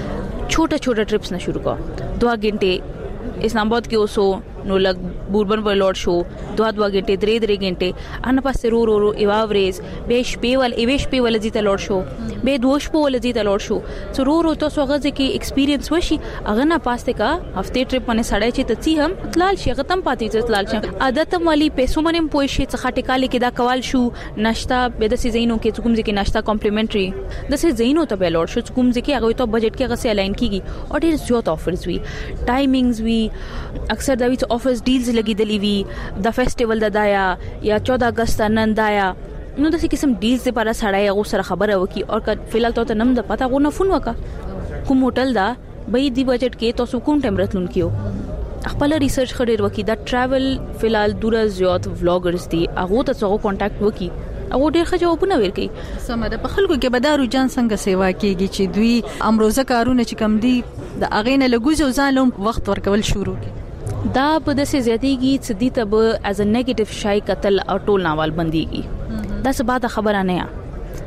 छोटा ट्रिप्स ना शुरू कर 2 घंटे اسلام آباد کې اوسو نو لګ بوربن په لوړ شو 2 غنټه 3 غنټه ان پاسه رو ایواوريز به شپې ول زیته لوړ شو به دوش په ول زیته لوړ شو څو رو تاسو غزه کې ایکسپیرینس وشي اغه نه پاسته کا هفته ټریپ باندې سړی چې تڅي هم تلال شي ختم پاتې چې تلال شي عادت مالی پیسو باندې پوي شي څخه ټکالي کې دا کول شو ناشتا به د سيزینو کې کوم ځکه ناشتا کمپلیمنټري د سيزینو ته به لوړ شو کوم ځکه هغه ته بجټ کې هغه سي الاین کیږي او ډیر زیات افرز وي ټایمینګز وي اکثر دا وی ته افرز ډیلز لګي دلی وی د فیسټیوال د دایا یا 14 اگست نن دایا نو د قسم ډیلز لپاره سړی هغه سره خبره وکي او فلحال ته نم د پتا غو نه فون وکا کوم هوټل دا به دی بجټ کې تاسو کوم ټایم راتلون کیو خپل ریسرچ خډیر وکي دا ټریول فلحال دور زیات ولاګرز دي هغه ته څنګه کانټاکټ وکي او ډیر ښه جوابونه ورکړي سمره په خلکو کې بدارو جان څنګه سیوا کیږي چې دوی امروزه کارونه چې کم دي د اغینه لګوزو ځانلوم وخت ورکول شروع کی دا په دسه زیاتیږي چې دې ته به از ا نیگیټیو شای قتل او ټول ناول بنديږي دا څه باته خبره نه یا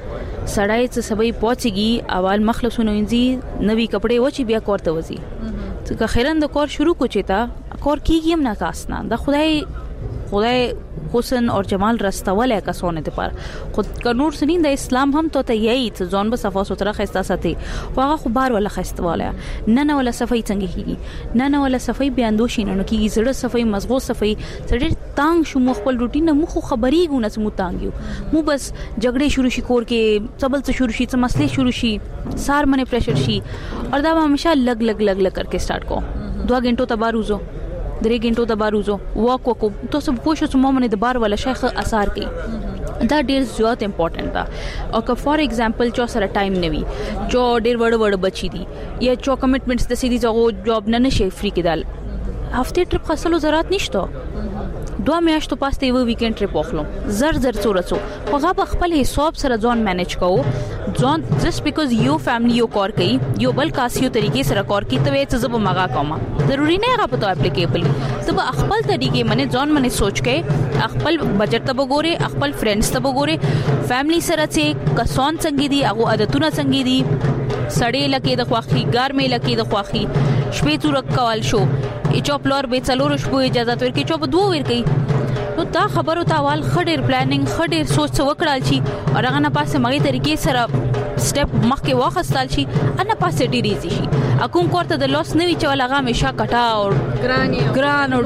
سړی چې سبي پوهچيږي اول مخلصونه وینځي نوی کپڑے وچی بیا کوړته وځي چې خیرن د کور شروع کوچې تا کور کیږي هم نه کاسنه دا خدای خدای حسن او جمال رستوله کسونه ته پر خود کنور سنین د اسلام هم ته یی ته ځون به صفا ستره خسته ساتي واغه خو بار ولا خستواله نه ولا صفای څنګه کیږي نه ولا صفای بیاندوشي نه کیږي زړه صفای مزغو صفای سړی تانګ شو خپل روټین مو خو خبري ګونه سمو تانګیو مو بس جګړې شروع شي کور کې سبل څه شروع شي څه مسلې شروع شي سار منه پریشر شي اور دا همیشه لګ کرके स्टार्ट को 2 घंटों तबार उजो 3 घंटों तबार उजो वॉक को तो सब कोशिश सुमो मन दबार वाला शेख असर की دا ډیر زیات امپورټنت دا او که فار ایگزامپل چا سره ټایم نوي جو ډیر وړ بچی دي یا چا کمټمنټس د سړي ځو جاب نه نشي فری کېدل هفته ټریپ خاصلو ضرورت نشته 2 میاشتو پاسته یو ویکند ټریپ واخلم زر څورڅو هغه خپل حساب سره ځون مینیج کوو ځون جست بیکاز یو فیملی یو کار کوي یو بل کاسیو طریقې سره کار کوي ته څه زب ماغه کومه ضروری نه هغه په تو اپلیکیبل تب خپل طریقې منه ځون منه سوچ کې خپل بجٹ ته وګوره خپل فرندز ته وګوره فیملی سره چې کسان څنګه دي هغه عادتونه څنګه دي سړې لکه د خواخي ګرمه لکه د خواخي شپې تور کول شو چوپ لور به څلور شپو اجازه ورکړي چوپ دوه ورکړي نو دا خبرو تاوال خډیر پلانینګ خډیر سوچ وکړال شي او هغه نه پاسه مغي طریقې سره سټپ مخکې واخستال شي ان پاسه ډیر ایزي شي اكون کوړه د لوس نوي چې هغه همیشه کټا او ګران او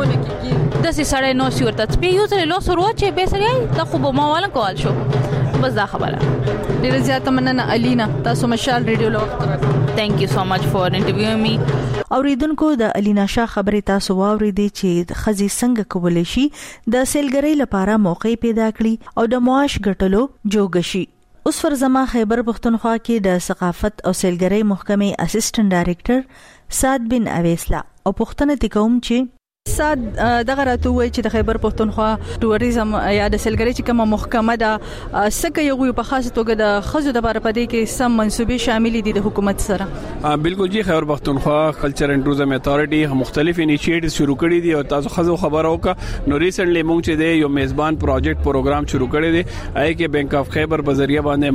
د سې سړی نو سی ورته په یو ځل لوس ورواچې به سړی ته خو به ماواله کول شو بس دا خبره ډیر زیاته مننه الینا تاسو مشال ریډیو لوخت thank you so much for interviewing me اوریدونکو د الینا شاه خبرې تاسو واوریدي چې خزي څنګه کولای شي د سیلګری لپاره موقع پیدا کړي او د معاش ګټلو جوګ شي اوس فرزما خیبر پختونخوا کې د ثقافت او سیلګری محکمې اسسټنټ ډایریکټر سعد بن اویسلا او پښتنه تکوم چې سعد دغه راته وای چې د خیبر پختونخوا ټوریزم یا د سیلګری چې کومه محکمه ده سکه یو په خاصه توګه د خزو د لپاره پدې کې سم منسوبې شامل دي د حکومت سره بالکل جی خیبر پختونخوا کلچر اینڈ ټوریزم اتھارټي مختلف انیشیټیوز شروع کړي دي او تاسو خزو خبرو کا نو ریسنټلی مونږ چې دی یو میزبان پروجیکټ پروګرام شروع کړی دی آی کې بینک اف خیبر په ذریعہ باندې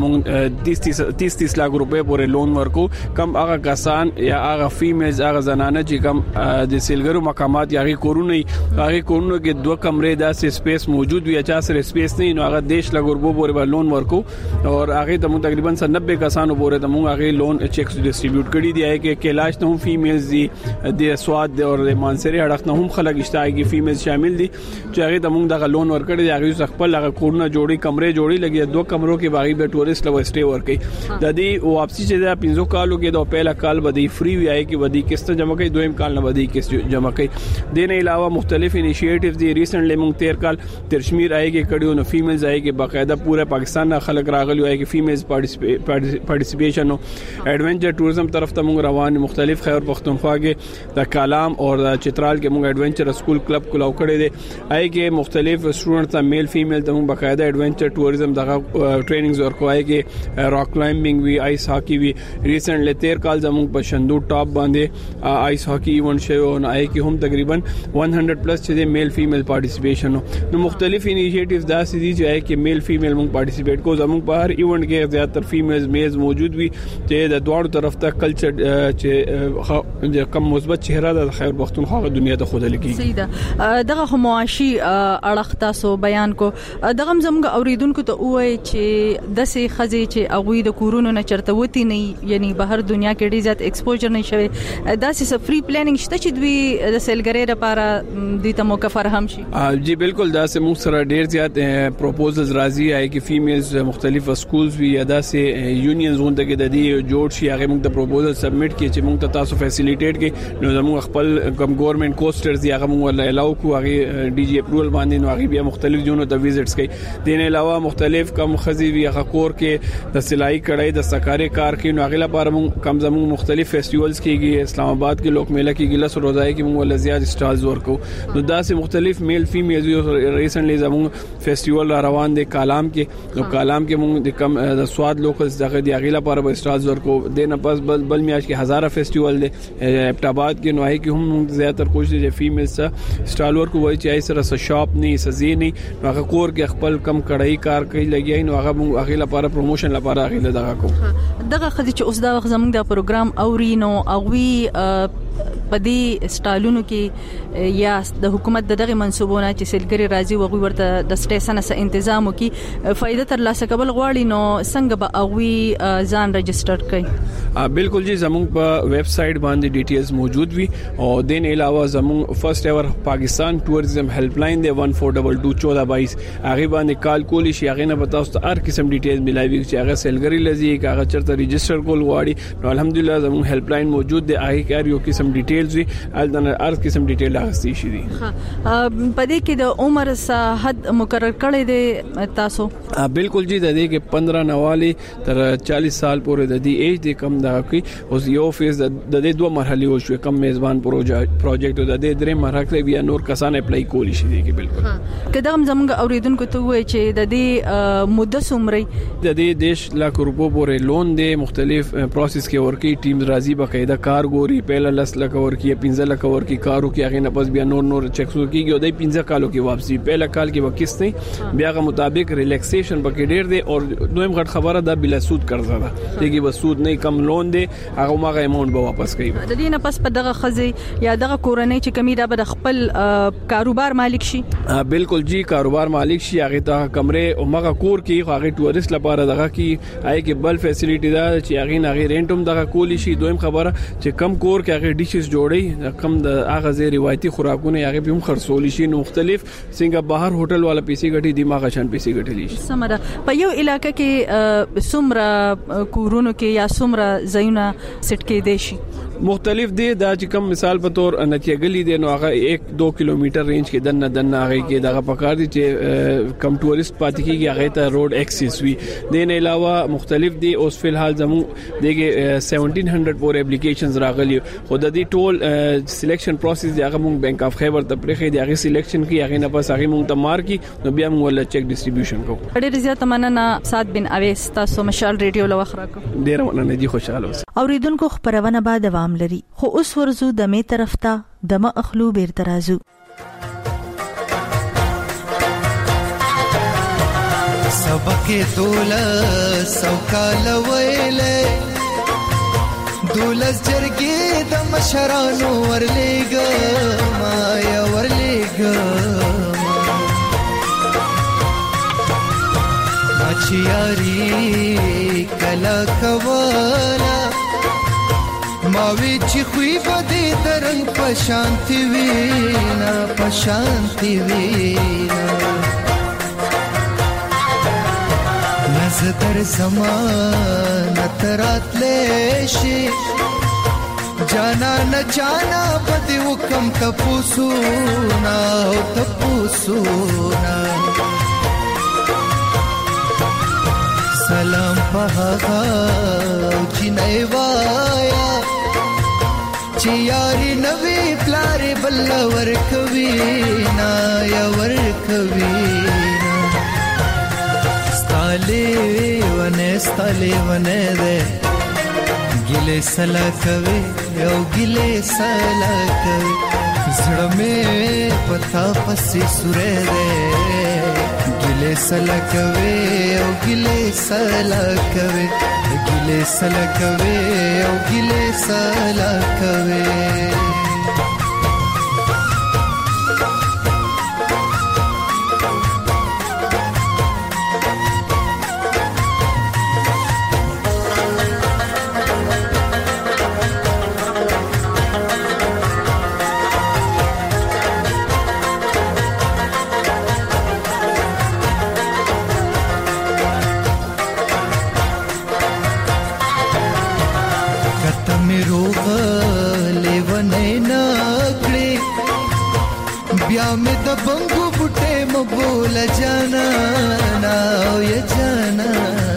مونږ 30 لک روپے پورې لون ورکو کم هغه کسان یا هغه فیمیلز هغه زنانه چې کم د سیلګرو مقامات یا کورونه کې 2 کمرے داسې سپیس موجود وي اچھا سره سپیس نه نو هغه دیش لګوربو پورې لون ورکو اور هغه ته تقریبا 90 کسانو پورې ته موږ هغه لون چیکس ډیسټریبیوټ کړي دی کې کیلاش ته هم فیمیلز دي د سواد اور د مانسری اړخ نه هم خلک اشتاګي فیمیلز شامل دي چې هغه ته موږ دغه لون ورکړي دی هغه خپل هغه کورونه جوړي کمرے جوړي لګي 2 کمرو کې باغی به ټورست لو سټے ورکي د دې واپسی چې د 15 کالو کې د پهلا کال بدی فری وی آی کې بدی قسط جمع کوي دویم کال نه بدی قسط جمع کوي دین علاوه مختلف انیشیټیوز دي ریسنټلی مونږ 13 کال ترشمیر آی کې کړیو نو فیمیلز آی کې باقاعده پورا پاکستان نه خلک راغلي آی کې فیمیلز پارټیسپیشن نو ایڈونچر ټوریزم طرف ته مونږ روان مختلف خیبر پختونخوا کې د کالام او د چترال کې مونږ ایڈونچر سکول کلب کولاو کړی دی آی کې مختلف سټوډنټس ته میل فیمیل ته مونږ باقاعده ایڈونچر ټوریزم دغه ټریننګز ورکو آی کې راک کلایمبینګ وی آیس هاکی وی ریسنټلی 13 کال زموږ په شندو ټاپ باندې آیس هاکی ایونت شوی او آی کې هم تقریبا 100 پلس چې د میل فیمیل پارټیسپیشن نو مختلف انیشیټیوز داسې دي چې کې میل فیمیل مونږ پارټیسپیټ کو زموږ په هر ایونت کې زیاتره فیمیلز میلز موجود وي چې د دوړو طرف ته کلچر چې کم مثبت چهره د خیبر پختونخوا دنیا ته خوده لګي صحیح ده دغه معاشي اړخ تاسو بیان کو دغه زموږ اوریدونکو ته وای چې د سې خزي چې اغوی د کورونو نه چرته وتی نه یعنی بهر دنیا کې ډیر زیات ایکسپوجر نه شوی داسې فری پلانینګ شته چې دوی د سیلګری لپاره د ته موقع فراهم شي جی بالکل دا سه موږ سره ډیر زیات پروپوزلز راځي آی کې فیمیلز مختلف سکولز وی ادا سه یونینز غونډه کې د دې جوړ شي هغه موږ د پروپوزل سبمټ کړي چې موږ تاسو فیسیلیټیټ کړي نو زموږ خپل کم ګورنمنت کوسټرز دی هغه موږ الاو کو هغه ډي جی اپروول باندې نو هغه بیا مختلف ځونو ته وزټس کوي دین علاوه مختلف کم خزي وی هغه کور کې د سلای کړای د سکارې کار کې نو هغه لپاره موږ کم زموږ مختلف فیسټیوالز کېږي اسلام آباد کې لوک میله کې ګلس روزای کې موږ ول زیات سټالز ورکو نو دا سه مختلف میل فیمیل ریسنټلی زموږ فیسټیوال روان دي کالام کې نو کالام کې موږ د کم د سواد لوکلز دغه دی غیلا پر به سټالز ورکو د نه پس بل میاش کې هزاره فیسټیوال دي ابټاباد کې نو هي کې هم زیاتره کوشش دي فیمیل سره سټال ورکو وای چې ای سره شاپ نه سزي نه هغه کور کې خپل کم کړای کار کوي لګي نو هغه غیلا پر پروموشن لپاره غیلا دغه کو دغه خدي چې اوس دا وخت زموږ د پروګرام اورینو اووی پدې سټالونو کې یا د حکومت دغه منسوبونه چې سلګری راځي وغوي ورته د سټیشن سره تنظیم وکي فائدہ تر لاسه کول غواړي نو څنګه به اووی ځان رجسٹر کړي. بالکل جی زموږ په ویب سټ باندې ډیټیلز موجود وي او دین علاوه زموږ فرست ایور پاکستان ټوریزم هیلپ لاین دی 1422 هغه باندې کال کولی شي هغه نه بتاوس ته هر قسم ډیټیلز ملایوي چې هغه سلګری لذي هغه چرته رجسٹر کول غواړي نو الحمدلله زموږ هیلپ لاین موجود دی هغه کار یو قسم ډیټیلز وي الدن هر قسم ډیټیل اغستې شي دي. پدې کې د عمر حد مقرر کړی دی تاسو؟ بالکل جی د دې کې 15 نواله تر 40 سال پورې د دې ایج د کم دا کوي اوس یو فیز د دې دوه مرحله وشو کم میزبان پروجیکټ د دې درې مرحله بیا نور کسان اپلای کولی شي دي بالکل. کله زموږ اوریدونکو ته وایي چې د دې مدته څومره د دې دیش لاکھ روپو پورې لون دی مختلف پروسس کې ورکی ټیم راضي باقاعده کار ګوري پهله 10 لک ورکی 15 لک ورکی کارو کې هغه نه پس بیا نور چیکس کیږي او د 15 کالو کې واپسی پهله کال کې وکیس نه بیا غو مطابق ریلیکسیشن پکې ډیر دی او دویم غټ خبره دا بلا سود قرض ده دغه وسود نه کم لون دی هغه ماغه اماونت به واپس کوي. د دې نه پس په دغه خزي یا دغه کورنۍ چې کمی دا به خپل کاروبار مالک شي. بالکل جی کاروبار مالک شي هغه ته کمره او ماغه کور کې هغه ټورست لپاره دغه کې آی کې بل فیسیلیټی دا چې هغه رینټوم دغه کولی شي. دویم خبره چې کم کور کې هغه ډیشز جوړي کم د هغه زی روایتي خوراکونه هغه به هم خرڅول شي نو مختلف څنګه بهر هوټل والا پیسې غټي دماغه شان پیسې غټلی شي. سمره په یو علاقې کې سمره کورونو کې یا سمره زینه سټ کې دي شي مختلف دي دا چې کوم مثال په تور نتیګلی دي نو هغه 1-2 کیلومتر رینج کې دنه هغه کې دغه پکار دي چې کم ټورست پاتې کیږي هغه ته روډ ایکسس وي. دین علاوه مختلف دي اوس فلحال زمو دغه 1700 پور اپلیکیشنز راغلي خو د دې ټول سلیکشن پروسس دی هغه مونږ بانک اف خیبر ته پرخې دی هغه سلیکشن کی هغه نه پس هغه مونږ ته مار کی نو بیا مونږ ول چیک ډیسټریبیوشن کو. ډېر زیات مننه سات بن اویس تاسو مشال ریډیو لوخره کو. ډېر مننه دي خوشاله اوسه. اوریدونکو خبرونه بعد دوام لري خو اوس ورزو د می طرف ته د ما اخلو بیر ترازو. سبق دولس سوکال ویلې دولس جرګې د مشرانو ورلېګ ما یا ورلېګ ما چیاري کلا کولا ما وی چې خوې بده درنګ پشانتی وینا پشانتی وینا نظر زمان ترات لشي جانا نه جانا بده وکم تپوسونا او تپوسونا سلام پهغا چینای وایا چې یاري نوې پلار بل ور کوي نا یا ور کوي ستاله ونه ده ګله سلا کوي او ګله سلا کوي زړه مې پتا پسې سورې ده ګله سلا کوي او ګله سلا کوي ګله سلا کوي او ګله سلا کوي. بیا مې د بنګو بوټه مبول جانا نا او یا جانا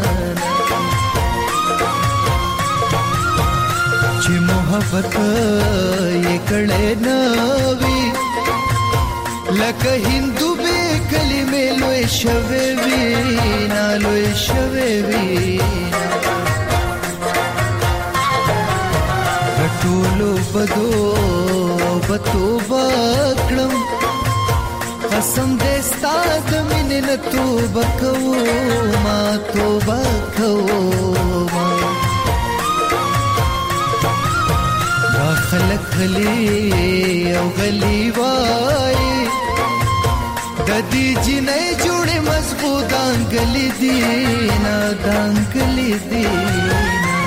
چې محبت یې کړه نوي لکه هندو به کلمې لوي شوي وینا لوي شوي وینا ټولو بدو بتوبه کړم قسم دې ستاد مين نه توبه کوما توبه کوما خلق غلی او غلی وای د دې جنې جوړې مضبوط انګلی دینا دانګلی دینا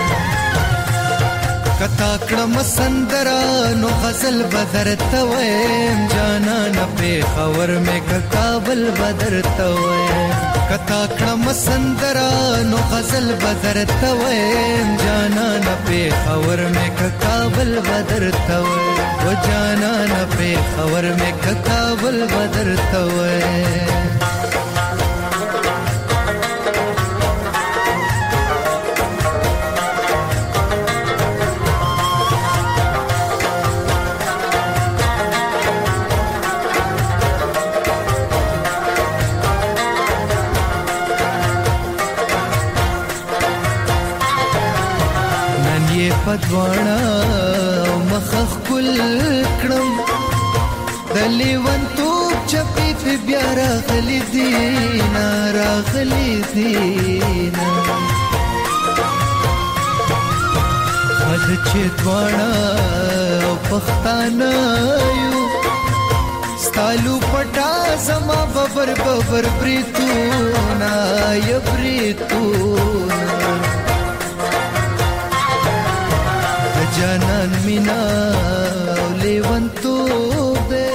کتا کړم سندرا نو غزل بدر تویم جانا نه په خبر مې کابل بدر تویم کتا کړم سندرا نو غزل بدر تویم جانا نه په خبر مې کابل بدر تویم و جانا نه په خبر مې کابل بدر تویم پدوانا مخخ کل کړم دلی ونتو چپی په بیا راغلی دینا خد چتوانا پښتانه یو ستالو پټا زما ببر بریتونا جانان مینا لیوانتو بے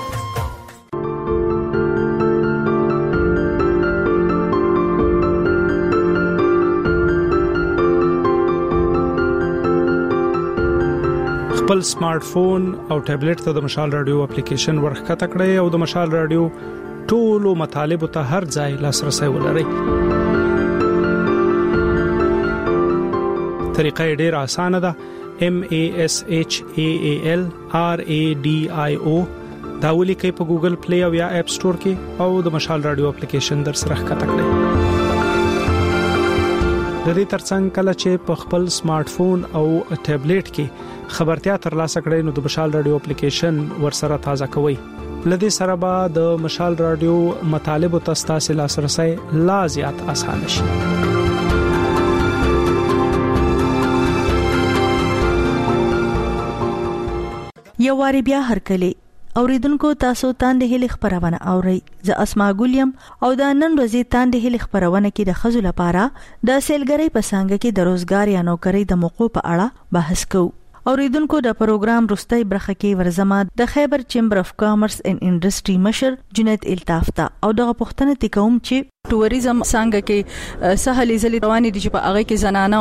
خپل سمارټ فون او ټابلیټ ته د مشال رادیو اپلیکیشن ورخکته کړئ او د مشال رادیو ټولو مطالب ته هر ځای لاسرسي ولرئ. طریقه ډیره اسانه ده. MASHAALRADIO دا ولیکئ په ګوګل پلی او یا اپ سٹور کې او د مشال رادیو اپلیکیشن در سره ښکته کړئ. د دې ترڅنګ کله چې په خپل سمارټ فون او ټابلیټ کې خبرتیا ترلاسه کړئ نو د مشال رادیو اپلیکیشن ورسره تازه کوئ. لدې سره به د مشال رادیو مطالب او تاسو لاسرسي لا زیات اسانه شي. یو واری بیا هرکلی اوریدونکو تاسو تاند هلي خبرونه اوري ز اسما ګولیم او د نن ورځې تاند هلي خبرونه کې د خزو لپاره د سیلګری پسانګه کې د روزګار یا نوکری د موقعو په اړه بحث کوو. اوریدونکو د پروګرام رستۍ برخه کې ورزما د خیبر چیمبر اف کامرس اینڈ انډستری مشر جنید الطاف ته او دغه پښتنه تکوم چې ټوریزم څنګه کې سهلې زلي رواني دي چې په هغه کې زنانه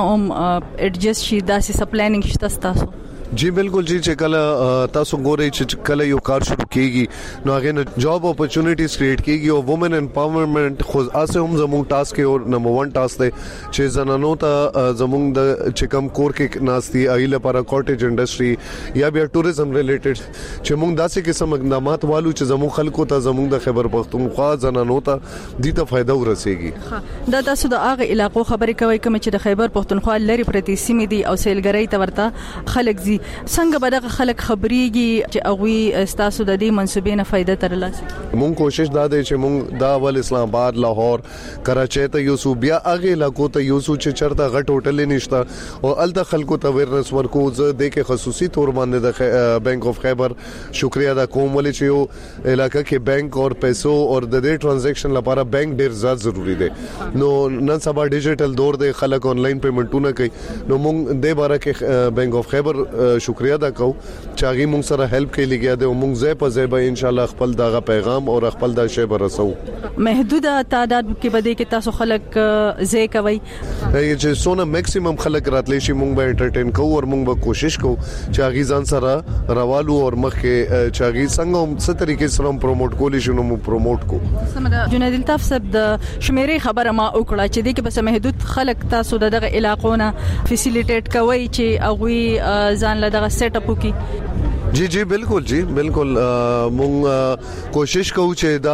اډجست شي داسې سپلانینګ شته تاسو؟ जी बिल्कुल जी چې کله تاسو ګورئ چې کله یو کار شروع کیږي نو هغه نه جاب اپورچونټیز کریټ کیږي او وومن امپاورمنت خو اسه هم زموږ ټاسک او نمبر 1 ټاسک دی چې زنانو ته زموږ د چکم کور کې ناشتي ایله لپاره کاټیج انډستری یا بیا ټوریزم ریلیټډ چې موږ داسې قسم اقدامات والو چې زموږ خلکو ته زموږ د خیبر پختونخوا زنانو ته دې ته فائدہ ورسیږي. دا تاسو د هغه علاقو خبرې کوي کوم چې د خیبر پختونخوا لري پرتی سیمې دي او سیلګری ته ورته خلک زی څنګه به دغه خلک خبريږي چې هغه استاسو د دې منسوبې نه فائدہ ترلاسه؟ مونږ کوشش دا دی چې مونږ دا ول اسلام آباد لاهور کراچۍ ته یوسو بیا هغه علاقو ته یوسو چې چرته غټ هوټل نشته او الته خلکو ته ویرنس ورکو زه د کې خصوصي تور باندې د بانک اف خیبر شکریا ادا کوم ولې چې یو علاقې کې بانک او پیسو او د دې ټرانزیکشن لپاره بانک ډیر زیات ضروری دی. نو نن سبا ډیجیټل دور دی خلک آنلاین پیمنټونه کوي نو مونږ د باره کې بانک اف خیبر شکریا ادا کوو چې هغه مونږ سره هیلپ کوي لګیا دی او مونږ زې په زې به ان شاء الله خپل دغه پیغام او خپل د شی برسو. محدوده تعداد کې بده کې تاسو خلک زې کوي چې سونه میکسیمم خلک راتلی شي مونږ به انټرټین کوو او مونږ به کوشش کوو چې هغه ځان سره روالو او مخکې چې هغه څنګه څه طریقې سره پروموټ کولی شي نو پروموټ کو. جنید الطاف صاحب د شمیرې خبره ما وکړه چې د کې بس محدود خلک تاسو دغه علاقونه فیسیلیټیټ کوي چې هغه ځان له دغه سیټ اپ وکي. जी बिल्कुल जी बिल्कुल مونږ کوشش کوو چې دا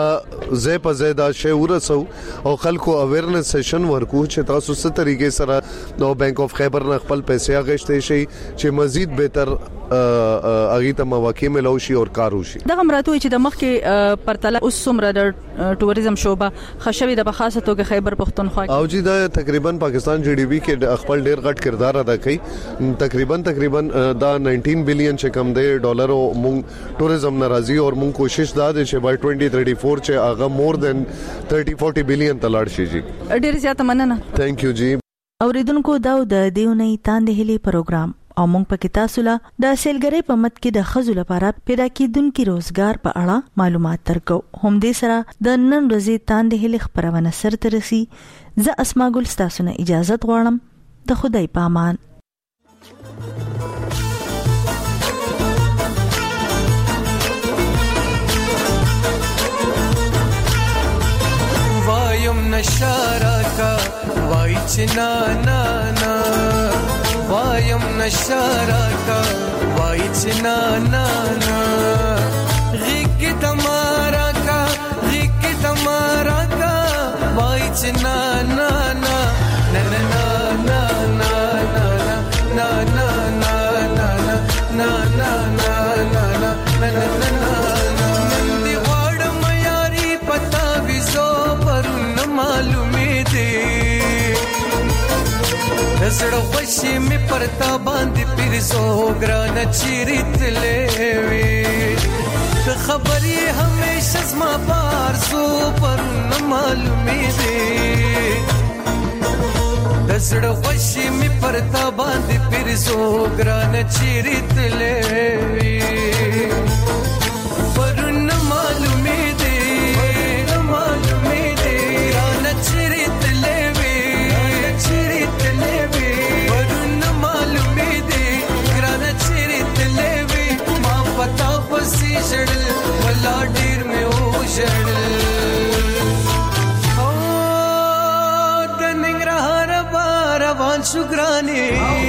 زې په زیاده شعور سو او خلکو اویرنس سیشن ورکو چې تاسو څه طریقې سره نو بانک اف خیبر نه خپل پیسې اغشته شي چې مزید بهتر اغه ته مواقع ملو شي او کار وشي. دغه مراتو چې د مخ کې پرتله اوس څومره د ټوریزم شوبه خشوي د بخاصه توګه خیبر پختونخوا او چې دا تقریبا پاکستان جی ډی پی کې خپل ډیر غټ کردار ادا کوي. تقریبا دا 19 بلین چې کم دی ډالر او مونږ ټوریزم ناراضي او مونږ کوشش دا دي چې بای 2034 چې هغه مور دین 30-40 بلین تلاړ شي. جی ډیر زیاته مننه. ثانک یو جی. اوریدونکو دا د دیونی تاندې هلي پروګرام او مونږ پکې تاسو له د سیلګری په مت کې د خزو لپاره پیدا کیدونکو روزګار په اړه معلومات ترکو. هم دې سره د نن ورځې تاندې هلي خبرونه سره ترسي. زه اسماء ګل تاسو نه اجازه غواړم. د خدای په امان. وایم نشارا کا وای چنا نا نا وایم نشارا کا وای چنا نا نا غیک تمہارا کا غیک تمہارا کا وای چنا نا نا نا نا نا نا نا نا نا نا نا نا نا نا نا نا نا نندی غوړ میاري پتا وزو پرن معلومه دي زړه خوشي می پرتا باندې پیرزو ګران چیرت لوي ته خبري همیشه زما بار سو پرن معلومه دي زړه خوشي می پرتا باندې پیرزو ګران چیرت لوي پرن معلومه دي معلومه دي ګران چیرت لوي چیرت لوي پرن معلومه دي ګران چیرت لوي ما پتا پسې جړل ولا ډیر مې او جړل روان شو ګرانی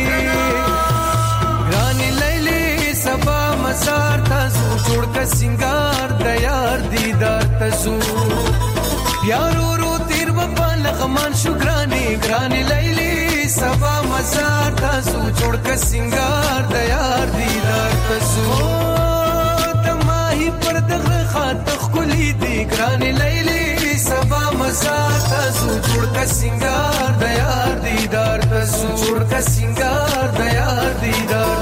ګرانی لیلی سبا مسار تاسو جوړ کا سنگار د یار دیدار تاسو پیارو رو تیر په لغمان شو ګرانی ګرانی لیلی سبا مسار تاسو جوړ کا سنگار د یار دیدار تاسو تماهی پر دغه خاطر خلی دی ګرانی لیلی سبا مسار تاسو جوړ کا سنگار د یار دیدار تاسو جوړ کا سنگار د یار دیدار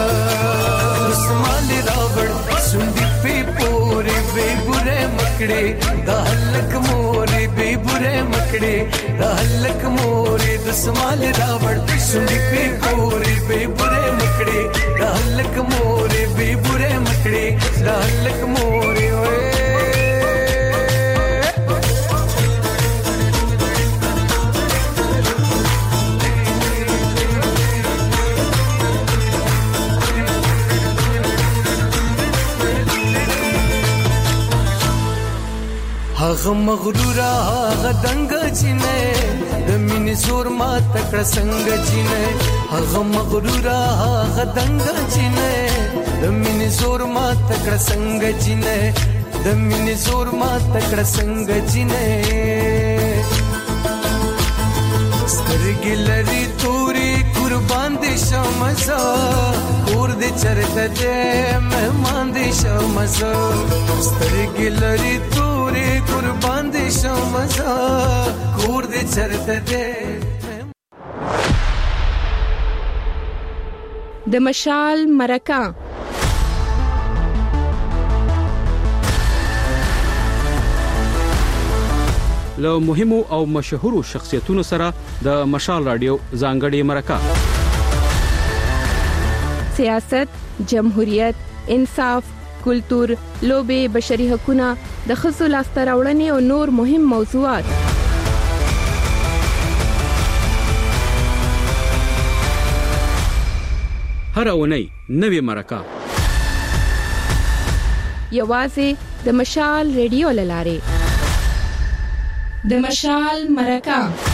اسمان راوړ سندې په پورې به ګره مکړې د هلک مورې به ګره مکړې د هلک مورې د اسمان راوړ سندې په پورې به ګره مکړې د هلک مورې به ګره مکړې د هلک مورې وې هغه مغرور هغه دنګ چینه د مين زور ما تکړه څنګه چینه هغه مغرور هغه دنګ چینه د مين زور ما تکړه څنګه چینه د مين زور ما تکړه څنګه چینه سترګې لري توري قربان دي شمزا کور دې چرته دې مهمان دي شمزا سترګې لري توري قربان دي شمزا کور دې چرته دې د مشال مرکه له مهمو او مشهورو شخصیتونو سره د مشال رادیو ځانګړي مرکه سیاست، جمهوریت، انصاف، کلتور، لوبه، بشري حقوقونه، د ښځو لاسته راوړنې او نور مهم موضوعات هر اونۍ نوې مرکه یوازې د مشال ریډیو لاره د مشال مرکه